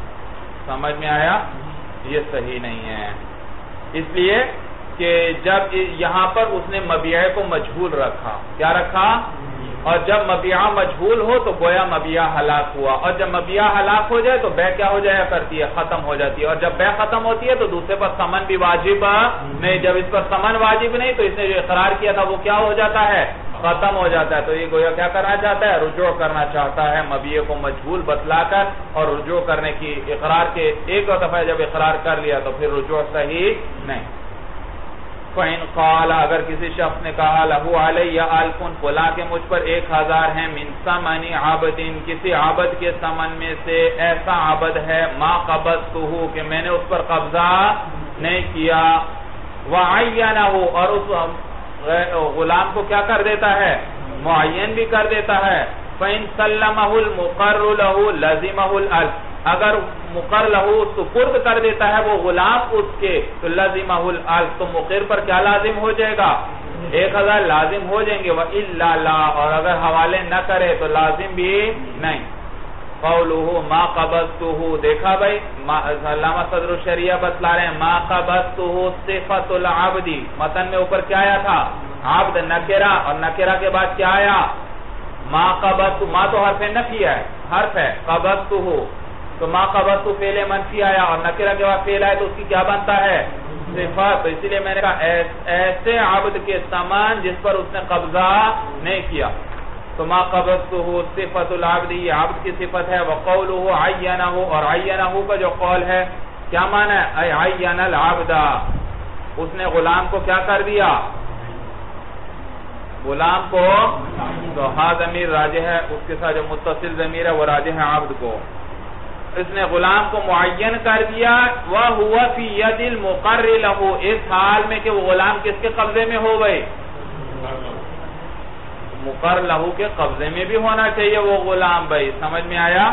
سمجھ میں آیا؟ یہ صحیح نہیں ہے، اس لیے کہ جب یہاں پر اس نے مبیع کو مجہول رکھا، کیا رکھا؟ اور جب مبیع مجہول ہو تو گویا مبیع ہلاک ہوا، اور جب مبیع ہلاک ہو جائے تو بے کیا ہو جایا کرتی ہے؟ ختم ہو جاتی ہے، اور جب بے ختم ہوتی ہے تو دوسرے پر ثمن بھی واجب نہیں۔ جب اس پر ثمن واجب نہیں تو اس نے جو اقرار کیا تھا وہ کیا ہو جاتا ہے؟ ختم ہو جاتا ہے۔ تو یہ گویا کیا کرنا چاہتا ہے؟ رجوع کرنا چاہتا ہے، مبیع کو مجہول بتلا کر، اور رجوع کرنے کی اقرار کے ایک دفعہ جب اقرار کر لیا تو پھر رجوع صحیح نہیں۔ فَإِنْ قَالَ اگر کسی شخص نے کہا لَهُ عَلَيَّ أَلْفٌ فلاں کے مجھ پر ایک ہزار ہیں مِنْ ثَمَنِ عَبْدٍ کسی عبد کے ثمن میں سے، ایسا عبد ہے مَا قَبَضْتُهُ کہ میں نے اس پر قبضہ نہیں کیا، وَعَيَّنَهُ اور اس غلام کو کیا کر دیتا ہے؟ معین بھی کر دیتا ہے۔ فَإِنْ سَلَّمَهُ الْمُقَرُّ لَهُ لَزِمَهُ الْأَلْفُ اگر مقر لہو سپرد کر دیتا ہے وہ غلام اس کے تو لازمہ الالف تو مقر پر کیا لازم ہو جائے گا؟ ایک ہزار لازم ہو جائیں گے۔ وَإِلَّا لَا اور اگر حوالے نہ کرے تو لازم بھی نہیں۔ قَوْلُهُ مَا قَبَضْتُهُ دیکھا بھائی علامہ صدر الشریعہ بتلا رہے ہیں مَا قَبَضْتُهُ صِفَةُ الْعَبْدِ متن میں اوپر کیا آیا تھا؟ عبد نکرہ، اور نکرہ کے بعد کیا آیا؟ مَا قَبَضْتُ ما تو حرف نفی ہے، حرف ہے، قَبَضْتُهُ تو ما قبضت فعل منفی آیا اور نکرہ کے بعد فعل آیا تو اس کی کیا بنتا ہے؟ صفت۔ تو اسی لئے میں نے کہا ایسے عبد کے ثمن جس پر اس نے قبضہ نہیں کیا، تو ما قبضتہ صفت العبد یہ عبد کی صفت ہے، وقولہ عینہ اور عینہ کا جو قول ہے کیا معنی ہے؟ عین العبد، اس نے غلام کو کیا کر دیا؟ غلام کو، تو ہاں ضمیر راجح ہے، اس کے ساتھ جو متصل ضمیر ہے وہ راجح ہے عبد کو، اس نے غلام کو معین کر دیا، وَهُوَ فِي يَدِ الْمُقَرِّ لَهُ، اس حال میں کہ وہ غلام کس کے قبضے میں ہو گئے؟ مقر لہو کے قبضے میں بھی ہونا چاہیے وہ غلام بھائی، سمجھ میں آیا؟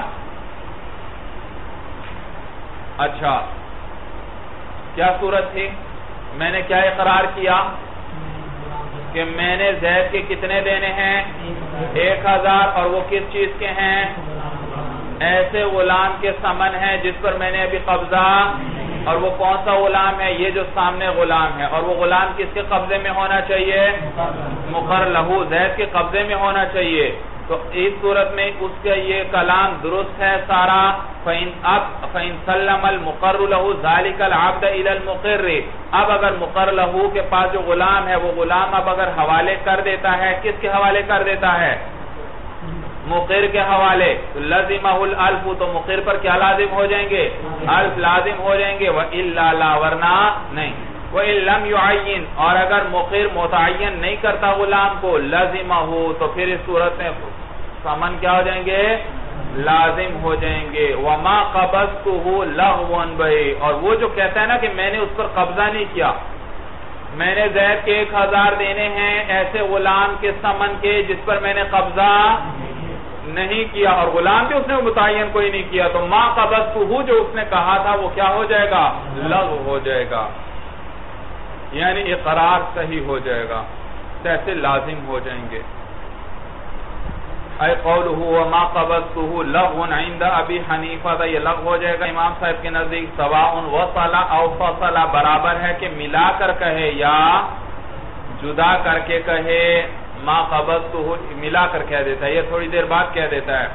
اچھا کیا صورت تھی؟ میں نے کیا اقرار کیا کہ میں نے زید کے کتنے دینے ہیں؟ ایک ہزار، اور وہ کس چیز کے ہیں؟ ایسے غلام کے ثمن ہے جس پر میں نے ابھی قبضہ، اور وہ کون سا غلام ہے؟ یہ جو سامنے غلام ہے، اور وہ غلام کس کے قبضے میں ہونا چاہیے؟ مقر لہو، زید کے قبضے میں ہونا چاہیے۔ تو اس صورت میں اس کا یہ کلام درست ہے سارا، فَإِن سَلَّمَ الْمُقَرُّ لَهُ ذَلِكَ الْعَبْدَ إِلَى الْمُقِرِّ، اب اگر مقر لہو کے پاس جو غلام ہے وہ غلام اب اگر حوالے کر دیتا ہے، کس کے حوالے کر دیتا ہے؟ مقر کے حوالے، تو لازمہ الالف، تو مقر پر کیا لازم ہو جائیں گے؟ الف لازم ہو جائیں گے، وَإِلَّا لَا، ورنہ نہیں، وَإِن لَمْ يُعَيِّن، اور اگر مقر متعین نہیں کرتا غلام کو، لازمہ ہو، تو پھر اس صورت میں ثمن کیا ہو جائیں گے؟ لازم ہو جائیں گے۔ وَمَا قَبَضْتُهُ لَغْوًا بَهِ، اور وہ جو کہتا ہے نا کہ میں نے اس پر قبضہ نہیں کیا، میں نے زید کے ایک ہزار دینے ہیں ایسے غلام کے ثمن کے جس پر میں نے قبضہ نہیں کیا، اور غلام بھی اس نے متعین کوئی نہیں کیا، تو ما قبضتہ جو اس نے کہا تھا وہ کیا ہو جائے گا؟ لغو ہو جائے گا، یعنی اقرار صحیح ہو جائے گا، ایسے لازم ہو جائیں گے۔ اے قولہ وما قبضتہ لغو عند ابی حنیفہ، یہ لغو ہو جائے گا امام صاحب کے نزدیک، سواء وصل او فصل، برابر ہے کہ ملا کر کہے یا جدا کر کے کہے، ما قبضتہ ملا کر کہہ دیتا ہے، یہ تھوڑی دیر بعد کہہ دیتا ہے۔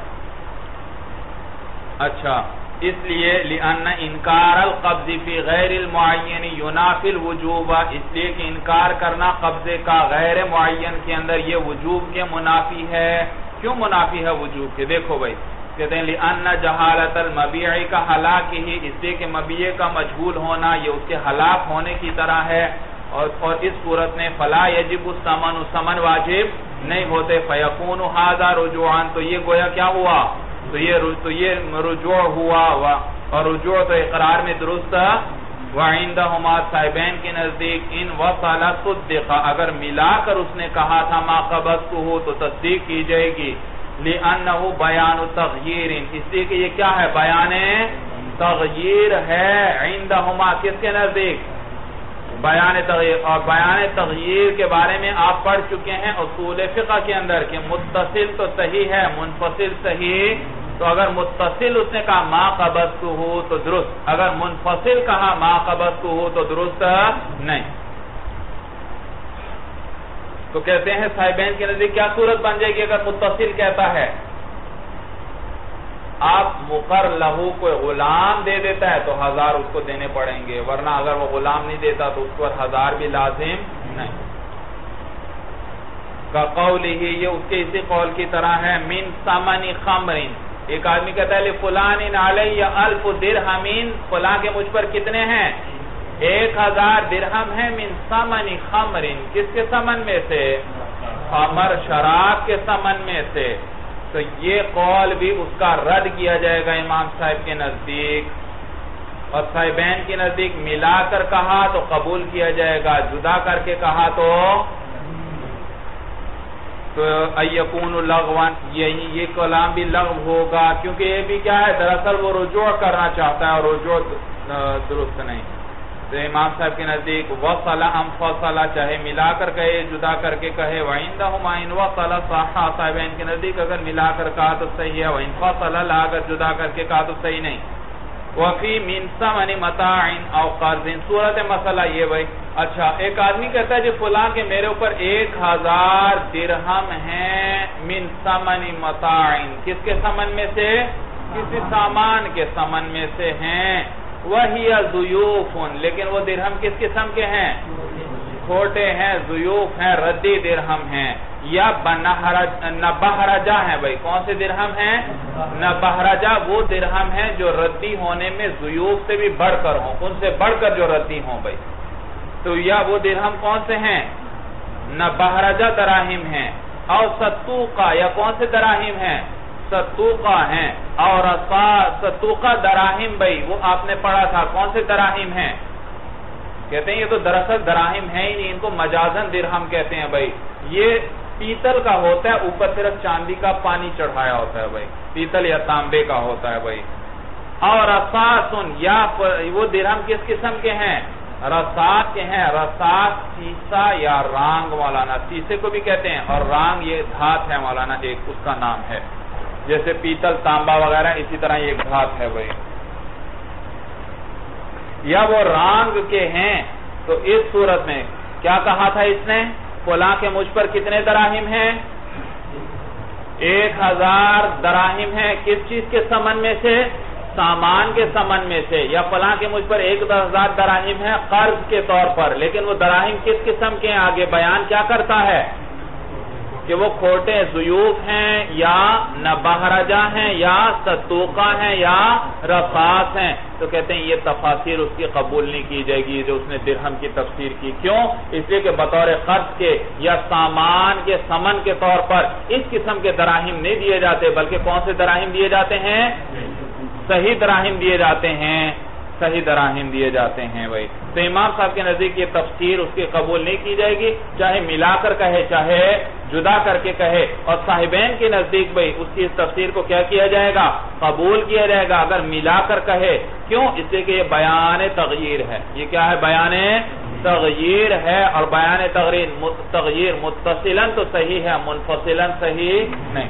اچھا اس لیے لأن انکار القبض فی غیر المعین ینافی الوجوب، اس لیے کہ انکار کرنا قبضے کا غیر معین کے اندر یہ وجوب کے منافی ہے۔ کیوں منافی ہے وجوب کے؟ دیکھو بھائی کہتے ہیں لأن جہالت المبیع کا ہلاک ہی، اس لیے کہ مبیع کا مجہول ہونا یہ اس کے ہلاک ہونے کی طرح ہے، اور اور اس صورت میں فلا یجب الثمن، ثمن واجب نہیں ہوتے، فیکون ھذا رجوعا، تو یہ گویا کیا ہوا؟ تو یہ تو یہ رجوع ہوا، اور رجوع تو اقرار میں درست، وعندہما صاحبین کے نزدیک ان وصل صدق، اگر ملا کر اس نے کہا تھا ما قبضتہ تو تصدیق کی جائے گی، لأنہ بیان تغییر، اس لیے کہ یہ کیا ہے؟ بیان تغییر ہے، عندہما کس کے نزدیک؟ بیان تغییر، اور بیان تغییر کے بارے میں آپ پڑھ چکے ہیں اصول فقہ کے اندر کہ متصل تو صحیح ہے، منفصل صحیح، تو اگر متصل اس نے کہا ما قبضتہ تو درست، اگر منفصل کہا ما قبضتہ تو درست نہیں۔ تو کہتے ہیں صاحبین کے نزدیک کیا صورت بن جائے گی اگر متصل کہتا ہے؟ آپ مقر لہو کو غلام دے دیتا ہے تو ہزار اس کو دینے پڑیں گے، ورنہ اگر وہ غلام نہیں دیتا تو اس پر ہزار بھی لازم نہیں۔ کا قول ہی، یہ اس کے اسی قول کی طرح ہے، من ثمن خمر، ایک آدمی کہتا ہے لفلان علی الف درہم، فلاں کے مجھ پر کتنے ہیں؟ ایک ہزار درہم ہے، من ثمن خمر، کس کے ثمن میں سے؟ خمر، شراب کے ثمن میں سے، تو یہ قول بھی اس کا رد کیا جائے گا امام صاحب کے نزدیک، اور صاحبین کے نزدیک ملا کر کہا تو قبول کیا جائے گا، جدا کر کے کہا تو تو ایکون لغوان، یہ کلام بھی لغو ہوگا، کیونکہ یہ بھی کیا ہے؟ دراصل وہ رجوع کرنا چاہتا ہے اور رجوع درست نہیں۔ تو امام صاحب کے نزدیک وصل ام فصل، چاہے ملا کر کہے جدا کر کے کہے، وعندہما ان وصل صح، صاحبین کے نزدیک اگر ملا کر کہا تو صحیح ہے، وان فصل لا، اگر جدا کر کے کہا تو صحیح نہیں۔ وفی من ثمن متاع او قرض، صورت مسئلہ یہ بھائی، اچھا ایک آدمی کہتا ہے جو فلاں کہ میرے اوپر ایک ہزار درہم ہیں، من ثمن متاع، کس کے ثمن میں سے؟ کسی سامان کے ثمن میں سے ہیں، وہی ضیوف، لیکن وہ درہم کس قسم کے ہیں؟ چھوٹے ہیں، ضیوف ہیں، ردی درہم ہیں، یا نبہرجہ ہیں بھائی. کون سے درہم ہیں؟ نبہرجہ وہ درہم ہیں جو ردی ہونے میں ضیوف سے بھی بڑھ کر ہوں, ان سے بڑھ کر جو ردی ہوں بھائی. تو یا وہ درہم کون سے ہیں؟ نبہرجہ دراہم ہیں. اور ستوقہ, یا کون سے دراہم ہیں؟ ستوقہ ہیں. اور ستوقہ دراہم بھائی وہ آپ نے پڑھا تھا, کون سے دراہم ہیں؟ کہتے ہیں یہ تو دراصل دراہم ہے ہی نہیں, ان کو مجازن درہم کہتے ہیں بھائی. یہ پیتل کا ہوتا ہے, اوپر صرف چاندی کا پانی چڑھایا ہوتا ہے بھائی, پیتل یا تانبے کا ہوتا ہے بھائی. اور رصاصن, یا وہ درہم کس قسم کے ہیں؟ رصاص کے ہیں. رصاص سیسا یا رانگ مولانا, سیسے کو بھی کہتے ہیں, اور رانگ یہ دھات ہے مولانا, ایک اس کا نام ہے. جیسے پیتل تانبا وغیرہ اسی طرح یہ ایک دھات ہے بھائی. یا وہ رانگ کے ہیں. تو اس صورت میں کیا کہا تھا اس نے؟ فلاں کے مجھ پر کتنے دراہم ہیں؟ ایک ہزار دراہم ہیں. کس چیز کے ثمن میں سے؟ سامان کے ثمن میں سے. یا فلاں کے مجھ پر ایک ہزار دراہم ہیں قرض کے طور پر. لیکن وہ دراہم کس قسم کے ہیں؟ آگے بیان کیا کرتا ہے کہ وہ کھوٹے ضیوف ہیں, یا نبہرجہ ہیں, یا ستوقہ ہیں, یا رصاص ہیں. تو کہتے ہیں یہ تفاسیر اس کی قبول نہیں کی جائے گی جو اس نے درہم کی تفسیر کی. کیوں؟ اس لیے کہ بطور قرض کے یا سامان کے ثمن کے طور پر اس قسم کے دراہم نہیں دیے جاتے, بلکہ کون سے دراہم دیے جاتے ہیں؟ صحیح دراہم دیے جاتے ہیں, صحیح دراہم دیے جاتے ہیں بھائی. تو امام صاحب کے نزدیک یہ تفسیر اس کی قبول نہیں کی جائے گی, چاہے ملا کر کہے چاہے جدا کر کے کہے. اور صاحبین کے نزدیک بھائی اس کی اس تفسیر کو کیا کیا جائے گا؟ قبول کیا جائے گا اگر ملا کر کہے. کیوں؟ اس لیے کہ یہ بیان تغییر ہے. یہ کیا ہے؟ بیان تغییر ہے. اور بیان تغییر تغییر متصلاً تو صحیح ہے, منفصلاً صحیح نہیں.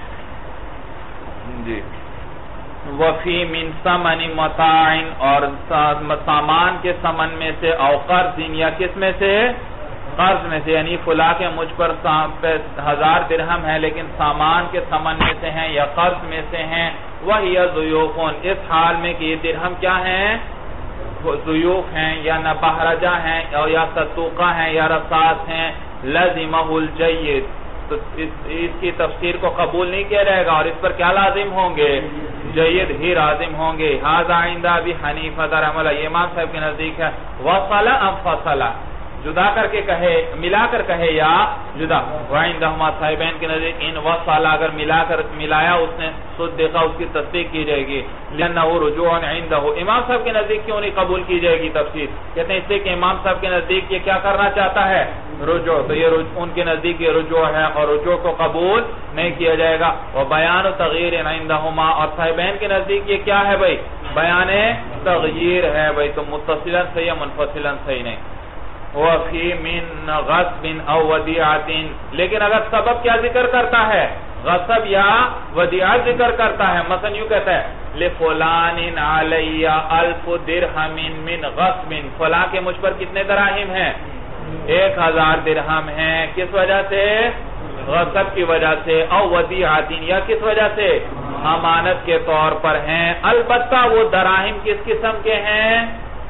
جی. وفی من ثمن متاع, اور سامان کے ثمن میں سے, او قرض, یا کس میں سے؟ قرض میں سے. یعنی فلاں کے مجھ پر ہزار درہم ہے لیکن سامان کے ثمن میں سے ہیں یا قرض میں سے ہیں. وہی ضیوفون, اس حال میں کہ یہ درہم کیا ہیں؟ ضیوف ہیں, یا نبہرجہ ہیں, یا ستوقہ ہیں, یا رصاص ہیں. لزمہ الجید, تو اس کی تفسیر کو قبول نہیں کیا جائے گا, اور اس پر کیا لازم ہوں گے؟ جید ہی لازم ہوں گے. ھذا عند ابی حنیفہ رحمہ اللہ, یہ امام صاحب کے نزدیک ہے. وصل ام فصل, جدا کر کے کہے, ملا کر کہے, یا جدا. وعندہما صاحبین کے نزدیک ان وصل, اگر ملا کر ملایا اس نے, صدقہ, اس کی تصدیق کی جائے گی. لأنہ رجوع عندہ, امام صاحب کے نزدیک کیوں نہیں قبول کی جائے گی تفسیر؟ کہتے ہیں اس لیے کہ امام صاحب کے نزدیک یہ کیا کرنا چاہتا ہے؟ رجوع. تو یہ ان کے نزدیک یہ رجوع ہے, اور رجوع کو قبول نہیں کیا جائے گا. اور بیان و تغییر عندہما, اور صاحبین کے نزدیک یہ کیا ہے بھائی؟ بیان تغییر ہے بھائی. تو متصلاً صحیح یا منفصلاً صحیح نہیں. وفی من غصب او ودیعۃ, لیکن اگر سبب کیا ذکر کرتا ہے؟ غصب یا ودیعہ ذکر کرتا ہے. مثلا یوں کہتا ہے لفلان علی الف درہم من غصب, فلاں کے مجھ پر کتنے دراہم ہیں؟ ایک ہزار درہم ہیں. کس وجہ سے؟ غصب کی وجہ سے. او ودیعۃ, یا کس وجہ سے؟ امانت کے طور پر ہیں. البتہ وہ دراہم کس قسم کے ہیں؟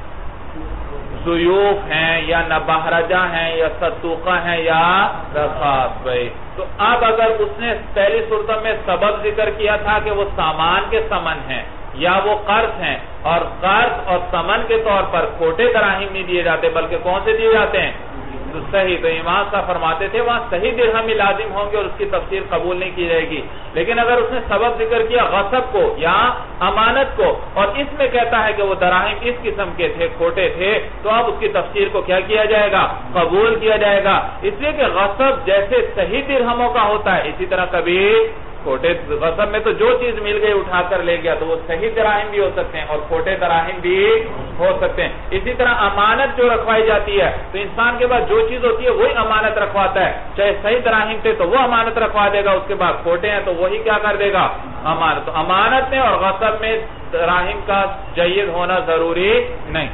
ضیوف ہیں, یا نبہرجہ ہیں, یا ستوقہ ہیں, یا رصاص بھائی. تو اب اگر اس نے پہلی صورت میں سبب ذکر کیا تھا کہ وہ سامان کے ثمن ہیں یا وہ قرض ہیں, اور قرض اور ثمن کے طور پر کھوٹے دراہم نہیں دیے جاتے بلکہ کون سے دیے جاتے ہیں؟ تو صحیح. تو امام صاحب فرماتے تھے وہاں صحیح درہم لازم ہوں گے اور اس کی تفسیر قبول نہیں کی جائے گی. لیکن اگر اس نے سبب ذکر کیا غصب کو یا امانت کو, اور اس میں کہتا ہے کہ وہ دراہم اس قسم کے تھے, کھوٹے تھے, تو اب اس کی تفسیر کو کیا کیا جائے گا؟ قبول کیا جائے گا. اس لیے کہ غصب جیسے صحیح درہموں کا ہوتا ہے, اسی طرح کبھی کھوٹے غصب میں تو جو چیز مل گئی اٹھا کر لے گیا, تو وہ صحیح دراہم بھی ہو سکتے ہیں اور کھوٹے دراہم بھی ہو سکتے ہیں. اسی طرح امانت جو رکھوائی جاتی ہے, تو انسان کے پاس جو چیز ہوتی ہے وہی امانت رکھواتا ہے. چاہے صحیح دراہم تھے تو وہ امانت رکھوا دے گا, اس کے بعد کھوٹے ہیں تو وہی کیا کر دے گا؟ امانت. تو امانت میں اور غصب میں دراہم کا جید ہونا ضروری نہیں.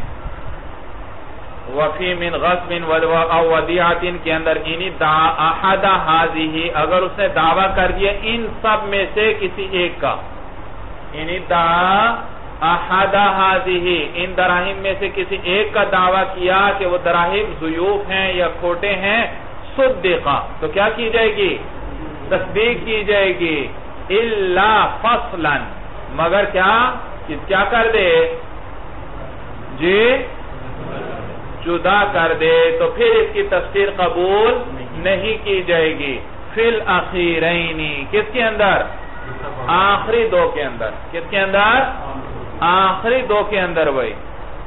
وفی من غصب او ودیعۃ کے اندر انہی دعا احد ہذہ, اگر اس نے دعویٰ کر دیا ان سب میں سے کسی ایک کا, انہی دعا احد ہذہ, ان دراہم میں سے کسی ایک کا دعویٰ کیا کہ وہ دراہم ضیوف ہیں یا کھوٹے ہیں, صدقہ تو کیا کی جائے گی؟ تصدیق کی جائے گی. الا فصلا مگر کیا کیا کر دے جی جدا کر دے تو پھر اس کی تفسیر قبول نہیں کی جائے گی. فی الاخیرین کس کے اندر؟ آخری دو کے اندر. کس کے اندر؟ آخری دو کے اندر. بھائی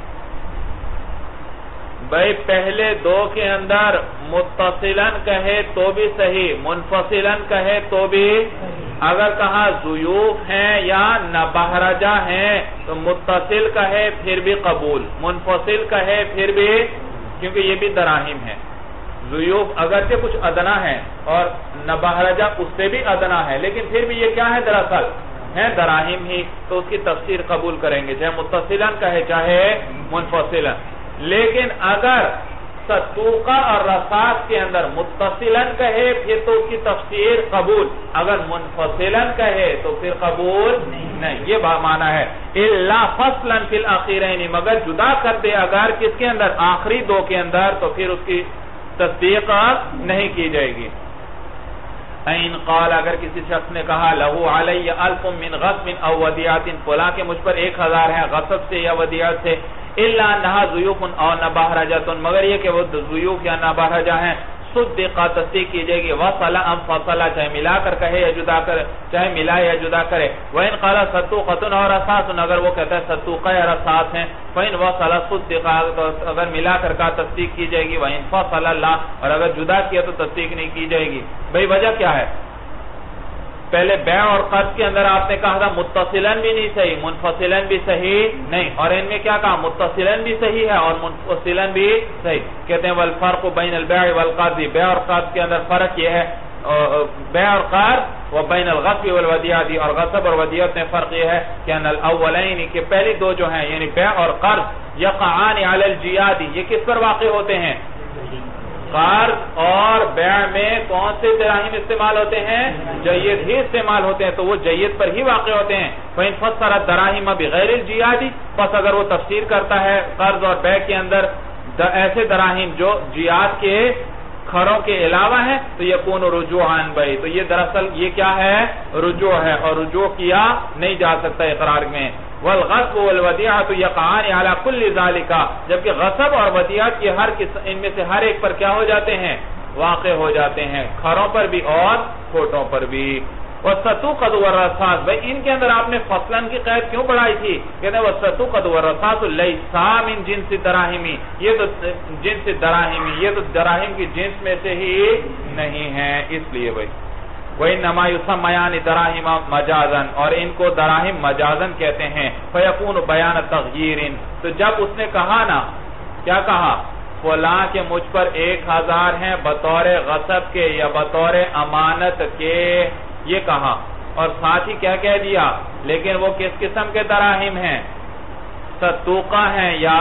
بھائی پہلے دو کے اندر متصلاً کہے تو بھی صحیح, منفصلاً کہے تو بھی. اگر کہا ضیوف ہیں یا نبہرجہ ہیں تو متصل کہے پھر بھی قبول, منفصل کہے پھر بھی, کیونکہ یہ بھی دراہم ہے. ضیوف اگرچہ کچھ ادنا ہے اور نبہرجہ اس سے بھی ادنا ہے, لیکن پھر بھی یہ کیا ہے دراصل ہے دراہم ہی, تو اس کی تفسیر قبول کریں گے چاہے متصلاً کہے چاہے منفصلاً. لیکن اگر ستوقہ اور رصاص کے اندر متصلاً کہے پھر تو اس کی تفسیر قبول, اگر منفصلاً کہے تو پھر قبول نہیں. یہ معنی ہے الا فصلاً فی الاخیرین مگر جدا کر دے اگر کس کے اندر؟ آخری دو کے اندر, تو پھر اس کی تصدیق نہیں کی جائے گی. این قال اگر کسی شخص نے کہا لہو علی الف من غصب او ودیعت فلاں کے مجھ پر ایک ہزار ہے غصب سے یا ودیعت سے, الا انہا ضیوف او نبہرجۃ مگر یہ کہ وہ ضیوف یا نبہرجہ ہیں, صدقہ تصدیق کی جائے گی. وصلا ام فصلا چاہے ملا کر کہے یا جدا کرے, چاہے ملا یا جدا کرے. وَإِنْ قَالَ صَدُّقَةٌ اور رصاصٌ اگر وہ کہتا ہے صدوقہ یا رصاص ہیں, فَإِنْ وَصَلَ صُدِّقَةٌ اگر ملا کر کا تصدیق کی جائے گی. وَإِنْ فَصَلَ لَا اور اگر جدا کیا تو تصدیق نہیں کی جائے گی. بھئی وجہ کیا ہے؟ پہلے بیع اور قرض کے اندر آپ نے کہا تھا متصلاً بھی نہیں صحیح, منفصلاً بھی صحیح نہیں, اور ان میں کیا کہا متصلاً بھی صحیح ہے اور منفصلاً بھی صحیح. کہتے ہیں والفرق بین البیع والقرض, بیع اور قرض کے اندر فرق یہ ہے, بیع اور قرض و بین الغصب والودیعت, اور غصب اور ودیعت میں فرق یہ ہے کہ ان الاولین کہ پہلی دو جو ہیں یعنی بیع اور قرض یقعان علی الجیاد یہ کس پر واقع ہوتے ہیں؟ قرض اور بیع میں کون سے دراہم استعمال ہوتے ہیں؟ جید ہی استعمال ہوتے ہیں, تو وہ جید پر ہی واقع ہوتے ہیں. فَإِنْ فَسَّرَ الدَّرَاهِمَ بِغَيْرِ الْجِيَادِ پس اگر وہ تفسیر کرتا ہے قرض اور بیع کے اندر ایسے دراہم جو جیاد کے کھروں کے علاوہ ہیں تو یکون رجوعاً بھائی, تو یہ دراصل یہ کیا ہے؟ رجوع ہے, اور رجوع کیا نہیں جا سکتا اقرار میں. والغصب والودیعۃ یقعان علی کل ذالک جبکہ غصب اور ودیعت یہ ہر ان میں سے ہر ایک پر کیا ہو جاتے ہیں؟ واقع ہو جاتے ہیں, کھروں پر بھی اور کھوٹوں پر بھی. والستوقۃ والرصاص بھائی ان کے اندر آپ نے فصلاً کی قید کیوں بڑھائی تھی؟ کہتے ہیں والستوقۃ والرصاص لیسا من جنس الدراہم, یہ تو جنس الدراہم یہ تو دراہم کی جنس میں سے ہی نہیں ہے, اس لیے بھائی. وَإِنَّمَا يُسَمَّيَانِ دَرَاهِمَ مَجَازًا اور ان کو دراہم مجازن کہتے ہیں. فَيَكُونُ بَيَانَ تَغْيِيرٍ تو جب اس نے کہا نا کیا کہا فلاں کے مجھ پر ایک ہزار ہیں بطور غصب کے یا بطور امانت کے, یہ کہا اور ساتھ ہی کیا کہہ دیا لیکن وہ کس قسم کے دراہم ہیں؟ صدوقہ ہیں یا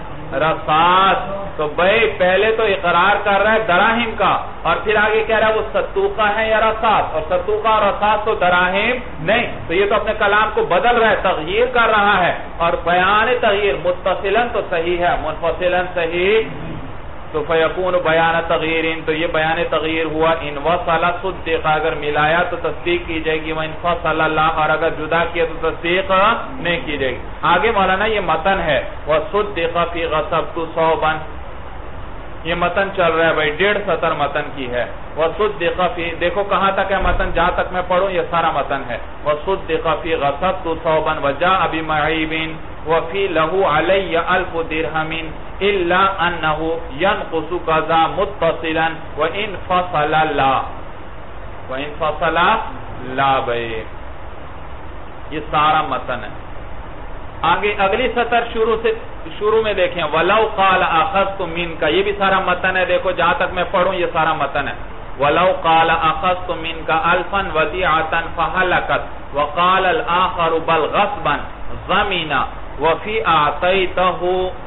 رصاص. تو بھئی پہلے تو اقرار کر رہا ہے دراہم کا اور پھر آگے کہہ رہا ہے وہ صدوقہ ہے یا رصاص, اور صدوقہ اور رصاص تو دراہم نہیں, تو یہ تو اپنے کلام کو بدل رہا ہے, تغییر کر رہا ہے. اور بیان تغییر متصلاً تو صحیح ہے, منفصلاً صحیح, تو فیکون بیان تغییر تو یہ بیان تغییر ہوا. ان وصل صدق اگر ملایا تو تصدیق کی جائے گی, وان فصل اللہ اور اگر جدا کیا تو تصدیق نہیں کی جائے گی. آگے مولانا یہ متن ہے وصدق فی غصبت صوبا, یہ متن چل رہا ہے بھائی, ڈیڑھ سطر متن کی ہے. وصدق فی دیکھو کہاں تک ہے متن, جہاں تک میں پڑھوں یہ سارا متن ہے. وصدق فی غصبت صوبا وجاء بمعیب وفی لہو علی الف درہم الا انہو ینقص قضا متصلا وان فصل لا وان فصل لا بھئی, یہ سارا متن ہے. آگے اگلی سطر شروع سے شروع میں دیکھیں وَلَوْ قَالَ أَخَذْتُ مِنْكَ یہ بھی سارا متن ہے, دیکھو جہاں تک میں پڑھوں یہ سارا متن ہے. وَلَوْ قَالَ أَخَذْتُ مِنْكَ أَلْفًا وَدِيعَةً فَهَلَكَتْ وَقَالَ الْآخَرُ بَلْ غَصْبًا ضَمِنَ وَفِي أَعْطَيْتَهُ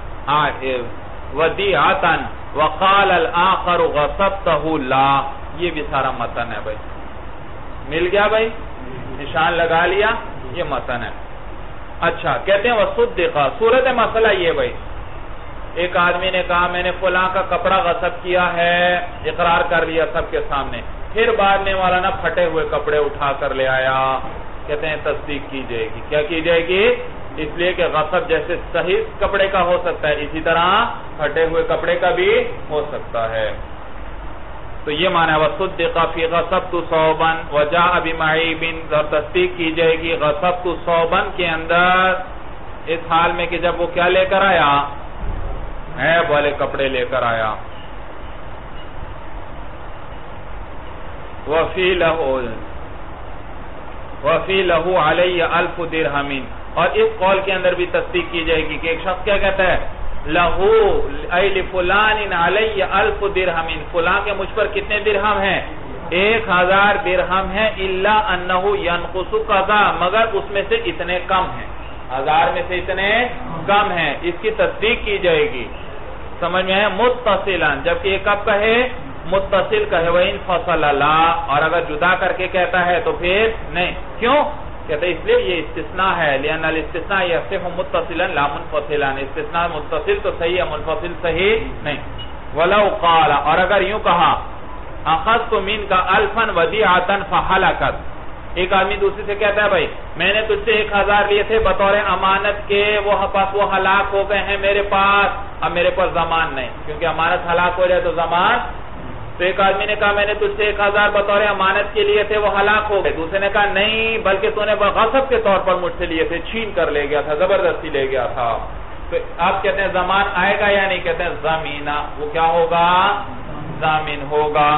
وَدِيعَةً وَقَالَ الْآخَرُ غَصَبْتَهُ لَا, یہ بھی سارا متن ہے بھائی. مل گیا بھائی, نشان لگا لیا, یہ متن ہے. اچھا کہتے ہیں وصدق, صورت مسئلہ یہ بھائی ایک آدمی نے کہا میں نے فلاں کا کپڑا غصب کیا ہے، اقرار کر لیا سب کے سامنے، پھر بعد میں مولانا پھٹے ہوئے کپڑے اٹھا کر لے آیا، کہتے ہیں تصدیق کی جائے گی۔ کیا کی جائے گی؟ اس لیے کہ غصب جیسے صحیح کپڑے کا ہو سکتا ہے، اسی طرح پھٹے ہوئے کپڑے کا بھی ہو سکتا ہے۔ تو یہ معنی ہے وَصُدِّقَ فِي غَصَبْتُ صَوْبًا وَجَاءَ بِمَعِيبٍ، اور تصدیق کی جائے گی غصبتُ صَوْبًا کے اندر اس حال میں کہ جب وہ کیا لے کر آیا؟ عیب والے کپڑے لے کر آیا۔ وَفِي لَهُ وَفِي لَهُ عَلَيَّ أَلْفُ دِرْهَمٍ، اور اس قول کے اندر بھی تصدیق کی جائے گی کہ ایک شخص کیا کہتا ہے؟ لہو ای لفلان علی الف درہم، فلاں کے مجھ پر کتنے درہم ہیں؟ ایک ہزار درہم ہیں، الا انہ ینقص قضا، مگر اس میں سے اتنے کم ہیں، ہزار میں سے اتنے کم ہیں، اس کی تصدیق کی جائے گی۔ سمجھ میں ہے؟ متصلا، جبکہ یہ کب کہے؟ متصل کہے، وَإِن فَصَلَ لَا، اور اگر جدا کر کے کہتا ہے تو پھر نہیں۔ کیوں؟ کہتے ہیں اس لیے یہ استثناء ہے، لأن الاستثناء يصح متصلا لا منفصلا، استثناء متصل تو صحیح ہے، منفصل صحیح نہیں۔ وَلَوْ قَالَ، اور اگر یوں کہا أَخَذْتُ مِنْكَ أَلْفًا وَدِيعَةً فَحَلَكَتْ، ایک آدمی دوسری سے کہتا ہے بھائی میں نے تجھ سے ایک ہزار لیے تھے بطور امانت کے، وہ پاس وہ ہلاک ہو گئے ہیں میرے پاس، اب میرے پاس ضمان نہیں، کیونکہ امانت ہلاک ہو جائے تو ضمان۔ تو ایک آدمی نے کہا میں نے تجھ سے ایک ہزار بطور امانت کے لیے تھے، وہ ہلاک ہو گئے، دوسرے نے کہا نہیں بلکہ تو نے غصب کے طور پر مجھ سے لیے تھے، چھین کر لے گیا تھا، زبردستی لے گیا تھا۔ تو آپ کہتے ہیں ضمان آئے گا یا نہیں؟ کہتے ہیں ضمینہ، وہ کیا ہوگا؟ ضامن ہوگا۔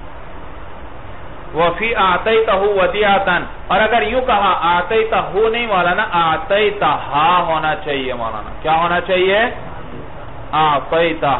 وَفِي أَعْطَيْتَهُ وَدِيعَةً، اور اگر یوں کہا آتیتہ نہیں مولانا، آتیتہ ہونا چاہیے مولانا، کیا ہونا چاہیے؟ آتیتہ۔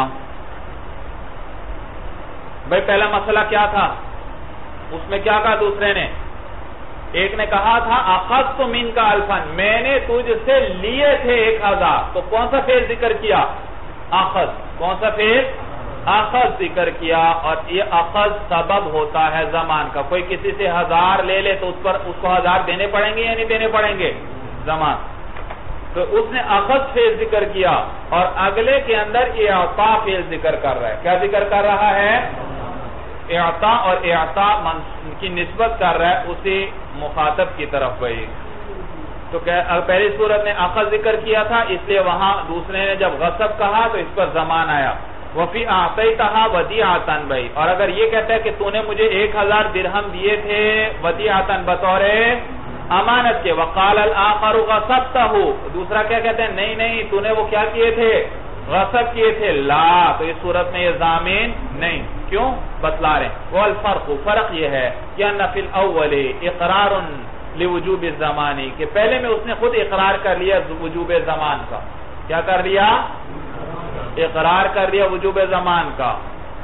بھئی پہلا مسئلہ کیا تھا؟ اس میں کیا کہا دوسرے نے؟ ایک نے کہا تھا اخذت منک الفا، میں نے تجھ سے لیے تھے ایک ہزار، تو کون سا فعل ذکر کیا؟ اخذ۔ کون سا فعل؟ اخذ ذکر کیا، اور یہ اخذ سبب ہوتا ہے زمان کا، کوئی کسی سے ہزار لے لے تو اس پر اس کو ہزار دینے پڑیں گے یا نہیں دینے پڑیں گے؟ زمان۔ تو اس نے اخذ فعل ذکر کیا، اور اگلے کے اندر اعطا فعل ذکر کر رہا ہے۔ کیا ذکر کر رہا ہے؟ اعطا، اور اعطا کی نسبت کر رہا ہے اسی مخاطب کی طرف بھئی۔ تو پہلی صورت نے اخذ ذکر کیا تھا، اس لیے وہاں دوسرے نے جب غصب کہا تو اس پر زمان آیا۔ وَفِي أَعْطَيْتَهَا وَدِيعَةً بھئی، اور اگر یہ کہتا ہے کہ تو نے مجھے ایک ہزار درہم دیے تھے وَدِيعَةً بطور امانت کے، وَقَالَ الْآخَرُ غَصَبْتَهُ، دوسرا کیا کہتے ہیں نہیں نہیں تو نے وہ کیا کیے تھے؟ غصب کیے تھے، لا، تو اس صورت میں یہ ضامن نہیں۔ کیوں؟ بتلا رہے ہیں۔ وَالْفَرْقُ، فرق یہ ہے کہ أَنَّ فِي الْأَوَّلِ إِقْرَارٌ لِوُجُوبِ الزَّمَانِ، کہ پہلے میں اس نے خود اقرار کر لیا وجوب زمان کا۔ کیا کر لیا؟ اقرار کر لیا وجوب زمان کا۔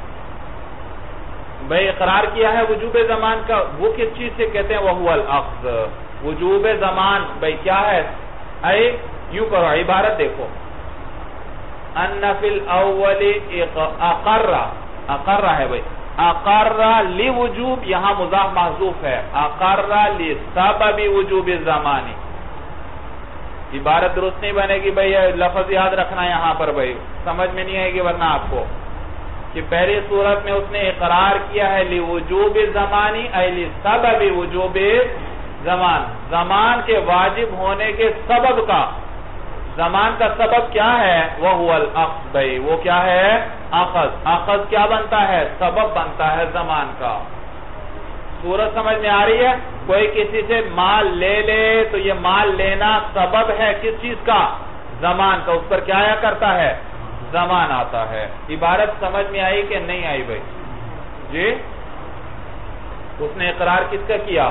بھئی اقرار کیا ہے وجوب زمان کا، وہ کس چیز سے کہتے ہیں؟ وَهُوَ الْأَخْذ، وجوب زمان بھئی کیا ہے؟ اے یوں کرو عبارت دیکھو، ان فی الاول اقر، اقر ہے بھئی، اقر لوجوب، یہاں مضاف محذوف ہے، اقر لسبب وجوب الزمانی، عبارت درست نہیں بنے گی بھئی، لفظ یاد رکھنا یہاں پر بھئی، سمجھ میں نہیں آئے گی ورنہ آپ کو، کہ پہلی صورت میں اس نے اقرار کیا ہے لوجوب الزمانی اے لسبب وجوب زمان، زمان کے واجب ہونے کے سبب کا، زمان کا سبب کیا ہے؟ وَهُوَ الْأَخْذ بھئی، وہ کیا ہے؟ اخذ، اخذ کیا بنتا ہے؟ سبب بنتا ہے زمان کا۔ صورت سمجھ میں آ رہی ہے؟ کوئی کسی سے مال لے لے تو یہ مال لینا سبب ہے کس چیز کا؟ زمان کا، اس پر کیا آیا کرتا ہے؟ زمان آتا ہے۔ عبارت سمجھ میں آئی کہ نہیں آئی بھئی؟ جی، اس نے اقرار کس کا کیا؟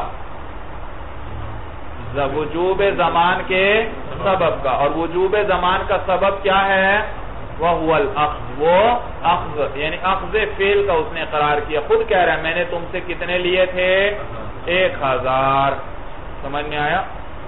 وجوب زمان کے سبب کا، اور وجوب زمان کا سبب کیا ہے؟ وَهُوَ الْأَخْذ، وہ اخذ یعنی اخذ فعل کا اس نے اقرار کیا، خود کہہ رہا ہے میں نے تم سے کتنے لیے تھے؟ ایک ہزار۔ سمجھ میں آیا؟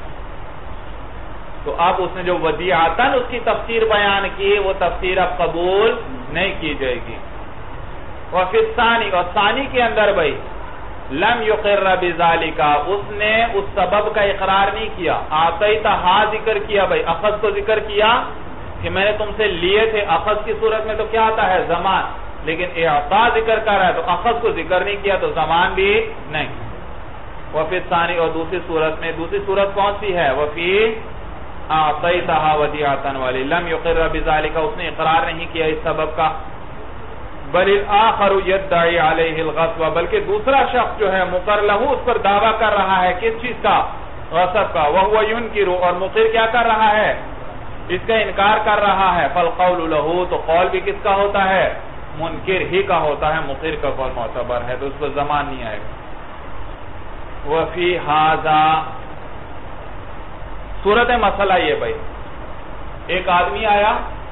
تو اب اس نے جو ودیعتاً اس کی تفسیر بیان کی، وہ تفسیر اب قبول نہیں کی جائے گی۔ وَفِي الثَّانِي، اور ثانی کے اندر بھئی لم یقر بذالک، اس نے اس سبب کا اقرار نہیں کیا، آتیتہا ذکر کیا بھئی، اخذ کو ذکر کیا کہ میں نے تم سے لیے تھے، اخذ کی صورت میں تو کیا آتا ہے؟ زمان، لیکن اعطا ذکر کر رہا ہے تو اخذ کو ذکر نہیں کیا تو زمان بھی نہیں۔ وفی ثانی، اور دوسری صورت میں، دوسری صورت کون سی ہے؟ وفی اعطیتھا ودیعۃ والی لم یقر بذالک، اس نے اقرار نہیں کیا اس سبب کا۔ بل الاخر یدعی علیہ الغصب، بلکہ دوسرا شخص جو ہے مقر لہو اس پر دعویٰ کر رہا ہے کس چیز کا؟ غصب کا۔ وہو ینکر، اور مقر کیا کر رہا ہے؟ اس کا انکار کر رہا ہے۔ فالقول لہو، تو قول بھی کس کا ہوتا ہے؟ منکر ہی کا ہوتا ہے، مقر کا قول معتبر ہے، تو اس پر زمان نہیں آئے گا۔ وفی ھذا، صورت مسئلہ یہ بھائی، ایک آدمی آیا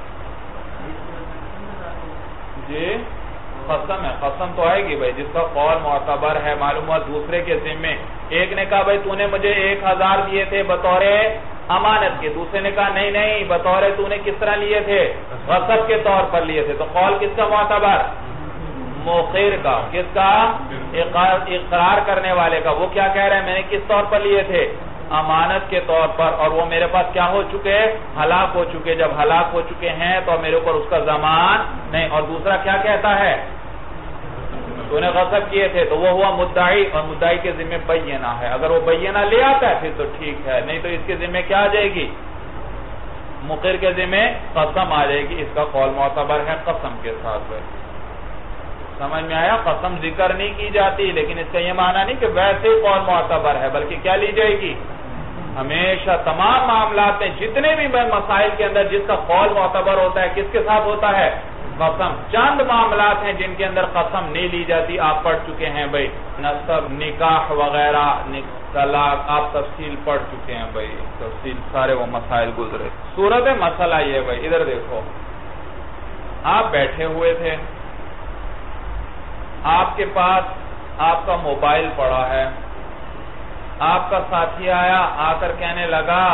جی، قسم ہے، قسم تو آئے گی بھائی، جس کا قول معتبر ہے، معلوم ہوا دوسرے کے ذمے۔ ایک نے کہا بھائی تو نے مجھے ایک ہزار دیے تھے بطور امانت کے، دوسرے نے کہا نہیں نہیں، بطور تو نے کس طرح لیے تھے؟ غصب کے طور پر لیے تھے، تو قول کس کا معتبر؟ مقر کا۔ کس کا؟ اقرار کرنے والے کا۔ وہ کیا کہہ رہے ہیں؟ میں نے کس طور پر لیے تھے؟ امانت کے طور پر، اور وہ میرے پاس کیا ہو چکے؟ ہلاک ہو چکے۔ جب ہلاک ہو چکے ہیں تو میرے اوپر اس کا ضمان نہیں۔ اور دوسرا کیا کہتا ہے؟ تو نے غصب کیے تھے، تو وہ ہوا مدعی، اور مدعی کے ذمہ بینہ ہے۔ اگر وہ بینہ لے آتا ہے پھر تو ٹھیک ہے، نہیں تو اس کے ذمہ کیا آ جائے گی؟ مقر کے ذمہ قسم آ جائے گی۔ اس کا قول معتبر ہے قسم کے ساتھ۔ سمجھ میں آیا؟ قسم ذکر نہیں کی جاتی، لیکن اس کا یہ معنی نہیں کہ ویسے ہی قول معتبر ہے، بلکہ کیا لی جائے گی؟ ہمیشہ تمام معاملات میں، جتنے بھی مسائل کے اندر جس کا قول معتبر ہوتا ہے کس کے ساتھ ہوتا ہے؟ قسم۔ چند معاملات ہیں جن کے اندر قسم نہیں لی جاتی، آپ پڑھ چکے ہیں بھائی، نسب، نکاح وغیرہ، طلاق، آپ تفصیل پڑھ چکے ہیں بھائی، تفصیل سارے وہ مسائل گزرے۔ صورت مسئلہ یہ بھائی، ادھر دیکھو، آپ بیٹھے ہوئے تھے، آپ کے پاس آپ کا موبائل پڑا ہے، آپ کا ساتھی آیا، آ کر کہنے لگا،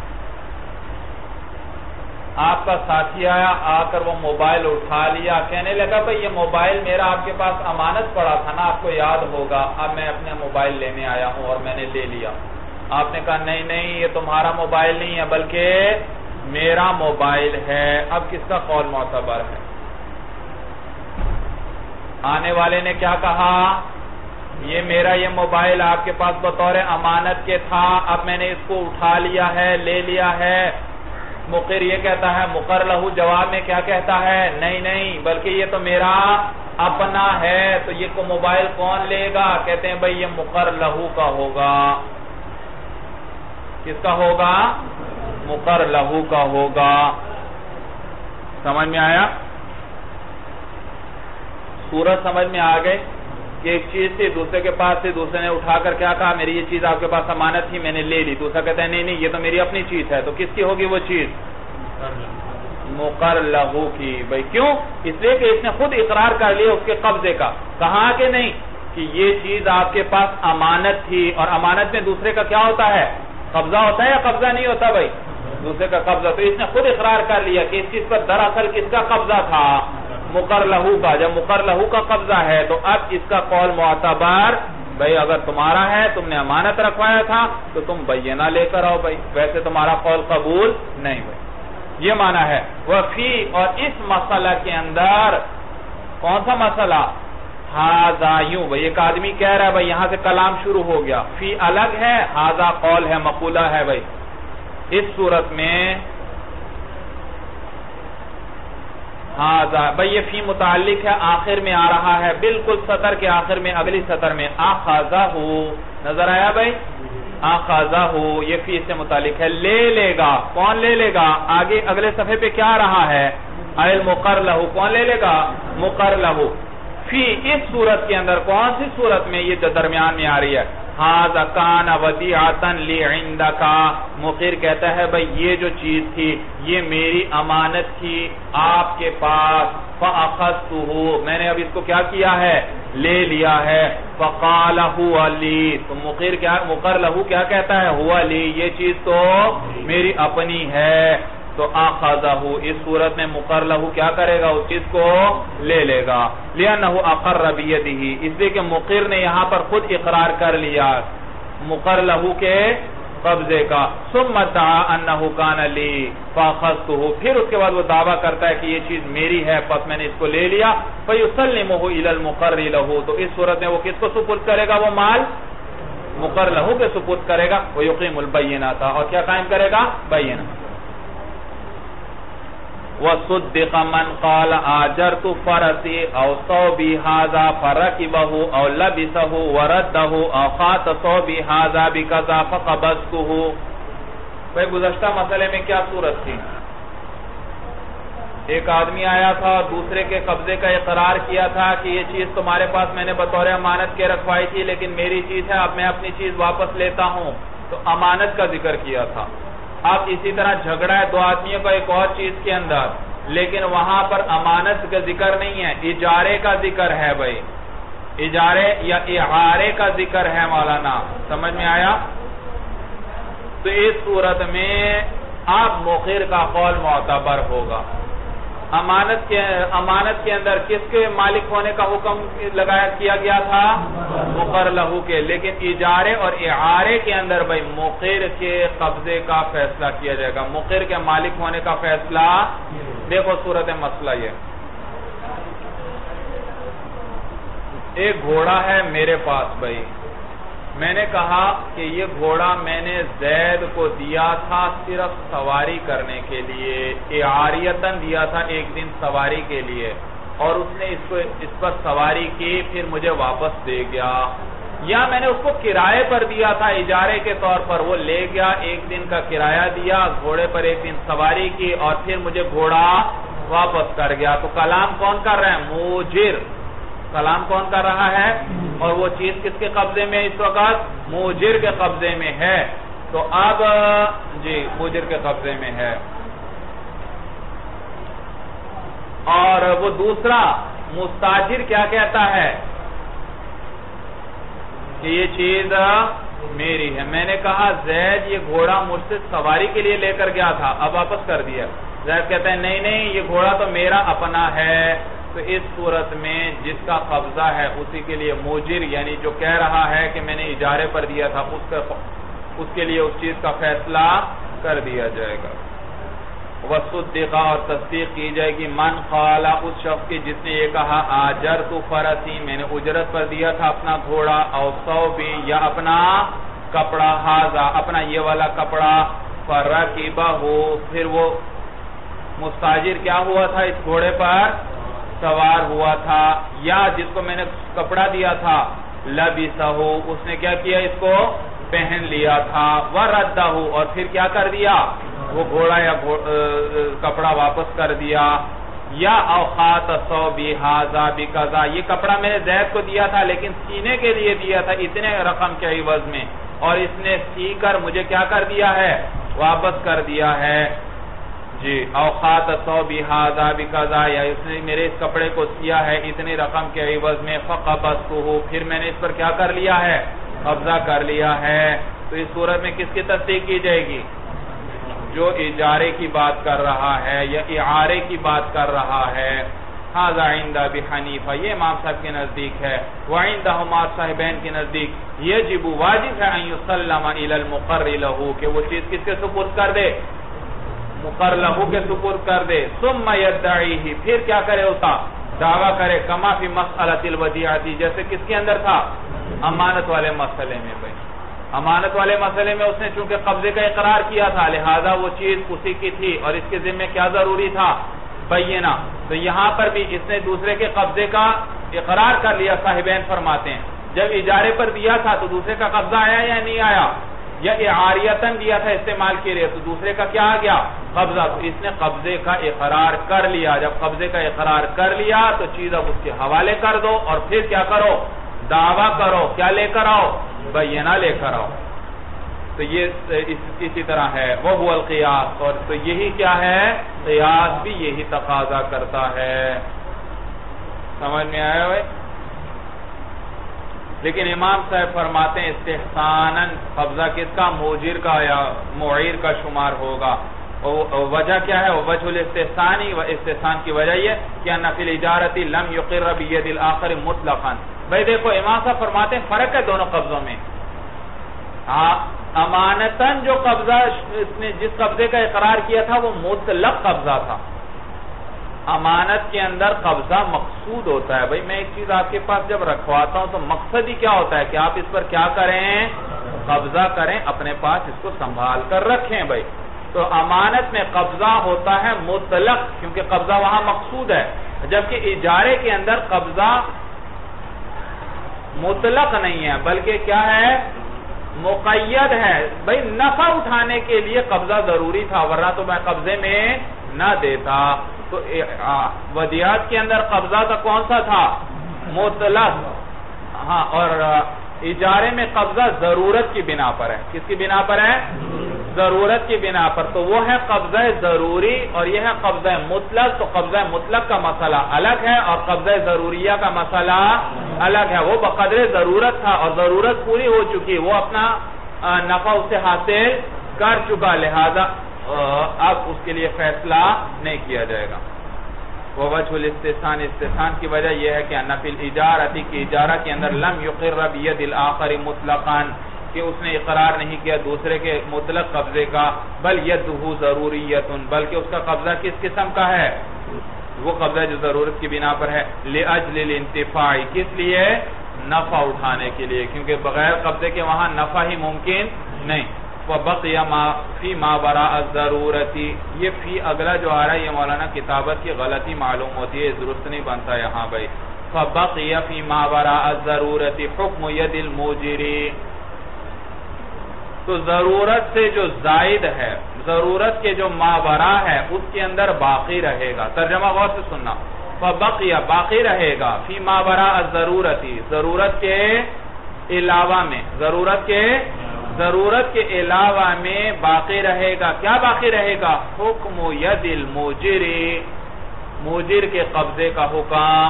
آپ کا ساتھی آیا، آ کر وہ موبائل اٹھا لیا، کہنے لگا بھئی یہ موبائل میرا آپ کے پاس امانت پڑا تھا نا، آپ کو یاد ہوگا، اب میں اپنے موبائل لینے آیا ہوں اور میں نے لے لیا۔ آپ نے کہا نہیں نہیں، یہ تمہارا موبائل نہیں ہے بلکہ میرا موبائل ہے۔ اب کس کا قول معتبر ہے؟ آنے والے نے کیا کہا؟ یہ میرا یہ موبائل آپ کے پاس بطور امانت کے تھا، اب میں نے اس کو اٹھا لیا ہے، لے لیا ہے۔ مقر یہ کہتا ہے، مقر لہو جواب میں کیا کہتا ہے؟ نہیں نہیں، بلکہ یہ تو میرا اپنا ہے، تو یہ کو موبائل کون لے گا؟ کہتے ہیں بھئی یہ مقر لہو کا ہوگا۔ کس کا ہوگا؟ مقر لہو کا ہوگا۔ سمجھ میں آیا؟ صورت سمجھ میں آ گئی کہ ایک چیز تھی، دوسرے کے پاس تھی، دوسرے نے اٹھا کر کیا کہا؟ میری یہ چیز آپ کے پاس امانت تھی، میں نے لے لی۔ دوسرا کہتا ہے نہیں نہیں، یہ تو میری اپنی چیز ہے، تو کس کی ہوگی وہ چیز؟ مقر لہو کی۔ بھئی کیوں؟ اس لیے کہ اس نے خود اقرار کر لیا اس کے قبضے کا۔ کہا کہ نہیں کہ یہ چیز آپ کے پاس امانت تھی، اور امانت میں دوسرے کا کیا ہوتا ہے؟ قبضہ ہوتا ہے یا قبضہ نہیں ہوتا بھئی؟ دوسرے کا قبضہ۔ تو اس نے خود اقرار کر لیا کہ اس چیز پر دراصل کس کا قبضہ تھا؟ مقر لہو کا۔ جب مقر لہو کا قبضہ ہے تو اب اس کا قول معتبر، بھئی اگر تمہارا ہے، تم نے امانت رکھوایا تھا تو تم بینہ لے کر آؤ بھئی، ویسے تمہارا قول قبول نہیں بھئی۔ یہ معنی ہے وفی۔ اور اس مسئلہ کے اندر کون سا مسئلہ؟ ھذا، یوں بھئی ایک آدمی کہہ رہا ہے، بھئی یہاں سے کلام شروع ہو گیا، فی الگ ہے، ھذا قول ہے، مقولہ ہے بھئی۔ اس صورت میں ھذا، بھئی یہ فی متعلق ہے، آخر میں آ رہا ہے، بالکل سطر کے آخر میں، اگلی سطر میں، اخذہ، نظر آیا بھئی؟ اخذہ، یہ فی سے متعلق ہے، لے لے گا۔ کون لے لے گا؟ آگے اگلے صفحے پہ کیا آ رہا ہے؟ المقر لہو، کون لے لے گا؟ مقر لہو۔ فی اس صورت کے اندر، کون سی صورت میں؟ یہ جو درمیان میں آ رہی ہے، ھذا کان ودیعۃ لی عندک، مقر کہتا ہے بھئی یہ جو چیز تھی یہ میری امانت تھی آپ کے پاس، فاخذتہ، میں نے اب اس کو کیا کیا ہے؟ لے لیا ہے۔ فقال ھو لی، تو مقر کیا، مقر لہو کیا کہتا ہے؟ ھو لی، یہ چیز تو میری اپنی ہے۔ تو اخذہ، اس صورت میں مقر لہو کیا کرے گا؟ اس چیز کو لے لے گا، لأنہ اقر بیدہ، اس لیے کہ مقر نے یہاں پر خود اقرار کر لیا، مقر لہو کے قبضے کا. ثم ادعى انه كان لي فاخذته, پھر اس کے بعد وہ دعویٰ کرتا ہے کہ یہ چیز میری ہے پس میں نے اس کو لے لیا. فيسلمه الى المقر له, تو اس صورت میں وہ کس کو سپرد کرے گا؟ وہ مال مقر له کے سپرد کرے گا. ويقيم البينات, اور کیا قائم کرے گا؟ بینہ. وصدق من قال آجرت فرسی او صوبی هذا فرکبه او لبسه ورده او خات صوبی هذا بکذا فقبضته. بھئی گزشتہ مسئلے میں کیا صورت تھی؟ ایک آدمی آیا تھا اور دوسرے کے قبضے کا اقرار کیا تھا کہ یہ چیز تمہارے پاس میں نے بطور امانت کے رکھوائی تھی لیکن میری چیز ہے, اب میں اپنی چیز واپس لیتا ہوں. تو امانت کا ذکر کیا تھا. اب اسی طرح جھگڑا ہے دو آدمیوں کا ایک اور چیز کے اندر, لیکن وہاں پر امانت کا ذکر نہیں ہے, اجارے کا ذکر ہے. بھائی اجارے یا اعارے کا ذکر ہے مولانا, سمجھ میں آیا؟ تو اس صورت میں آپ مقر کا قول معتبر ہوگا. امانت کے امانت کے اندر کس کے مالک ہونے کا حکم لگایا کیا گیا تھا؟ مقر لہو کے. لیکن اجارے اور اعارے کے اندر بھائی مقر کے قبضے کا فیصلہ کیا جائے گا, مقر کے مالک ہونے کا فیصلہ. دیکھو صورت مسئلہ یہ, ایک گھوڑا ہے میرے پاس. بھائی میں نے کہا کہ یہ گھوڑا میں نے زید کو دیا تھا صرف سواری کرنے کے لیے, اعاریتاً دیا تھا ایک دن سواری کے لیے, اور اس نے اس کو اس پر سواری کی پھر مجھے واپس دے گیا. یا میں نے اس کو کرائے پر دیا تھا اجارے کے طور پر, وہ لے گیا, ایک دن کا کرایہ دیا, گھوڑے پر ایک دن سواری کی اور پھر مجھے گھوڑا واپس کر گیا. تو کلام کون کر رہا ہے؟ موجر. کلام کون کر رہا ہے؟ اور وہ چیز کس کے قبضے میں اس وقت؟ موجر کے قبضے میں ہے. تو اب جی موجر کے قبضے میں ہے. اور وہ دوسرا مستاجر کیا کہتا ہے کہ یہ چیز میری ہے. میں نے کہا زید یہ گھوڑا مجھ سے سواری کے لیے لے کر گیا تھا, اب واپس کر دیا. زید کہتا ہے نہیں نہیں یہ گھوڑا تو میرا اپنا ہے. تو اس صورت میں جس کا قبضہ ہے اسی کے لیے موجر, یعنی جو کہہ رہا ہے کہ میں نے اجارے پر دیا تھا, اس کا اس کے لیے اس چیز کا فیصلہ کر دیا جائے گا. وصدقہ, اور تصدیق کی جائے گی, من قال, اس شخص کی جس نے یہ کہا آجرت فرسی, میں نے اجرت پر دیا تھا اپنا گھوڑا, او ثوبی, یا اپنا کپڑا, ہذا, اپنا یہ والا کپڑا, فرکبہ, پھر وہ مستاجر کیا ہوا تھا اس گھوڑے پر؟ سوار ہوا تھا. یا جس کو میں نے کپڑا دیا تھا لبسہ, اس نے کیا کیا؟ اس کو پہن لیا تھا. وردہ, اور پھر کیا کر دیا؟ وہ گھوڑا یا کپڑا واپس کر دیا. یا اوقات صوبی ہذا بکذا, یہ کپڑا میں نے زید کو دیا تھا لیکن سینے کے لیے دیا تھا اتنے رقم کے عوض میں, اور اس نے سی کر مجھے کیا کر دیا ہے؟ واپس کر دیا ہے. جی اوقات صوبی ہذا بکذا, یا اس نے میرے اس کپڑے کو سیا ہے اتنی رقم کے عوض میں. فقبضتہ, پھر میں نے اس پر کیا کر لیا ہے؟ قبضہ کر لیا ہے. تو اس صورت میں کس کی تصدیق کی جائے گی؟ جو اجارے کی بات کر رہا ہے یا اعارے کی بات کر رہا ہے. ھذا عند ابی حنیفہ, یہ امام صاحب کے نزدیک ہے. وعندہما صاحبین کے نزدیک یجب, واجب ہے, ان یسلم الی المقر لہ, کہ وہ چیز کس کے سپرد کر دے؟ مقر لہو کے سپرد کر دے. ثم یدعیہ, پھر کیا کرے ہوتا؟ دعویٰ کرے. کما فی مسئلۃ الودیعۃ, جیسے کس کے اندر تھا؟ امانت والے مسئلے میں. بھائی امانت والے مسئلے میں اس نے چونکہ قبضے کا اقرار کیا تھا لہذا وہ چیز اسی کی تھی, اور اس کے ذمہ کیا ضروری تھا؟ بینہ. تو یہاں پر بھی اس نے دوسرے کے قبضے کا اقرار کر لیا. صاحبین فرماتے ہیں جب اجارے پر دیا تھا تو دوسرے کا قبضہ آیا یا نہیں آیا؟ یا اعاریتاً دیا تھا استعمال کے لیے تو دوسرے کا کیا آ گیا؟ قبضہ. تو اس نے قبضے کا اقرار کر لیا. جب قبضے کا اقرار کر لیا تو چیز اب اس کے حوالے کر دو, اور پھر کیا کرو؟ دعویٰ کرو. کیا لے کر آؤ؟ بینہ لے کر آؤ. تو یہ اسی طرح ہے. وہ القیاس, اور تو یہی کیا ہے؟ قیاس بھی یہی تقاضا کرتا ہے. سمجھ میں آیا ہوئے؟ لیکن امام صاحب فرماتے ہیں استحساناً قبضہ کس کا؟ موجر کا یا معیر کا شمار ہوگا. وجہ کیا ہے؟ وجہ الاستحسانی, و استحسان کی وجہ یہ کہ ان فی الاجارۃ لم یقر بید الاخر مطلقاً. بھئی دیکھو امام صاحب فرماتے ہیں فرق ہے دونوں قبضوں میں. ہاں امانتاً جو قبضہ اس نے جس قبضے کا اقرار کیا تھا وہ مطلق قبضہ تھا. امانت کے اندر قبضہ مقصود ہوتا ہے. بھئی میں ایک چیز آپ کے پاس جب رکھواتا ہوں تو مقصد ہی کیا ہوتا ہے کہ آپ اس پر کیا کریں؟ قبضہ کریں, اپنے پاس اس کو سنبھال کر رکھیں. بھئی تو امانت میں قبضہ ہوتا ہے مطلق, کیونکہ قبضہ وہاں مقصود ہے, جبکہ اجارے کے اندر قبضہ مطلق نہیں ہے بلکہ کیا ہے؟ مقید ہے. بھئی نفع اٹھانے کے لیے قبضہ ضروری تھا, ورنہ تو میں قبضے میں نہ دیتا. تو ودیعت کے اندر قبضہ تو کون سا تھا؟ مطلق. ہاں, اور اجارے میں قبضہ ضرورت کی بنا پر ہے. کس کی بنا پر ہے؟ ضرورت کی بنا پر. تو وہ ہے قبضہ ضروری اور یہ ہے قبضہ مطلق. تو قبضہ مطلق کا مسئلہ الگ ہے اور قبضہ ضروریہ کا مسئلہ الگ ہے. وہ بقدر ضرورت تھا اور ضرورت پوری ہو چکی, وہ اپنا نفع اس سے حاصل کر چکا, لہذا اب اس کے لیے فیصلہ نہیں کیا جائے گا. ووجہ الاستثناء, استثناء کی وجہ یہ ہے کہ ان فی الاجارۃ کی اجارہ کے اندر لم یقر بید الاخر مطلقا, کہ اس نے اقرار نہیں کیا دوسرے کے مطلق قبضے کا, بل یدہ ضروریت, بلکہ اس کا قبضہ کس قسم کا ہے؟ وہ قبضہ جو ضرورت کی بنا پر ہے. لاجل الانتفاع, کس لیے؟ نفع اٹھانے کے لیے, کیونکہ بغیر قبضے کے وہاں نفع ہی ممکن نہیں. وَبَقِيَ مَا فِي مَا وَرَاءَ الضَّرُورَةِ, یہ فی اگلا جو آ رہا ہے یہ مولانا کتابت کی غلطی معلوم ہوتی ہے, درست نہیں بنتا یہاں. بھائی فَبَقِيَ فِي مَا وَرَاءَ الضَّرُورَةِ حُکْمُ يَدِ الْمُوجِرِ, تو ضرورت سے جو زائد ہے, ضرورت کے جو ماورا ہے اس کے اندر باقی رہے گا. ترجمہ غور سے سننا. فَبَقِيَ, باقی رہے گا, فِي مَا وَرَاءَ الضَّرُورَةِ, ضرورت کے علاوہ میں, ضرورت کے ضرورت کے علاوہ میں باقی رہے گا. کیا باقی رہے گا؟ حکم ید الموجر, موجر کے قبضے کا حکم.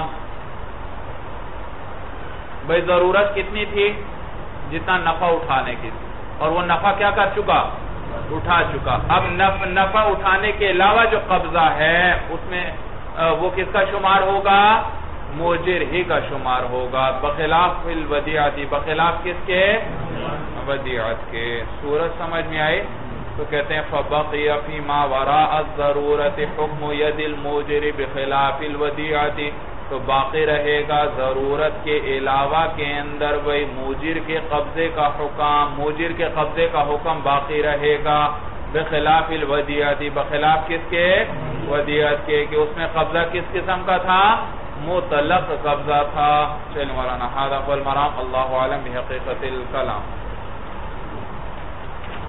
بھئی ضرورت کتنی تھی؟ جتنا نفع اٹھانے کی تھی, اور وہ نفع کیا کر چکا؟ اٹھا چکا. اب نفع اٹھانے کے علاوہ جو قبضہ ہے اس میں وہ کس کا شمار ہوگا؟ موجر ہی کا شمار ہوگا. بخلاف الودیعۃ, بخلاف کس کے؟ ودیعت کے. صورت سمجھ میں آئی؟ تو کہتے ہیں فَبَقِيَ فِي مَا وَرَاءَ الضَّرُورَةِ حُکْمُ يَدِ الْمُوجِرِ بِخِلَافِ الْوَدِيعَةِ, تو باقی رہے گا ضرورت کے علاوہ کے اندر وہی موجر کے قبضے کا حکم, موجر کے قبضے کا حکم باقی رہے گا. بخلاف الودیعۃ, بخلاف کس کے؟ ودیعت کے, کہ اس میں قبضہ کس قسم کا تھا؟ مطلق قبضہ تھا. چلیں مولانا, ھذا هو المرام, اللہ اعلم بحقیقت الکلام.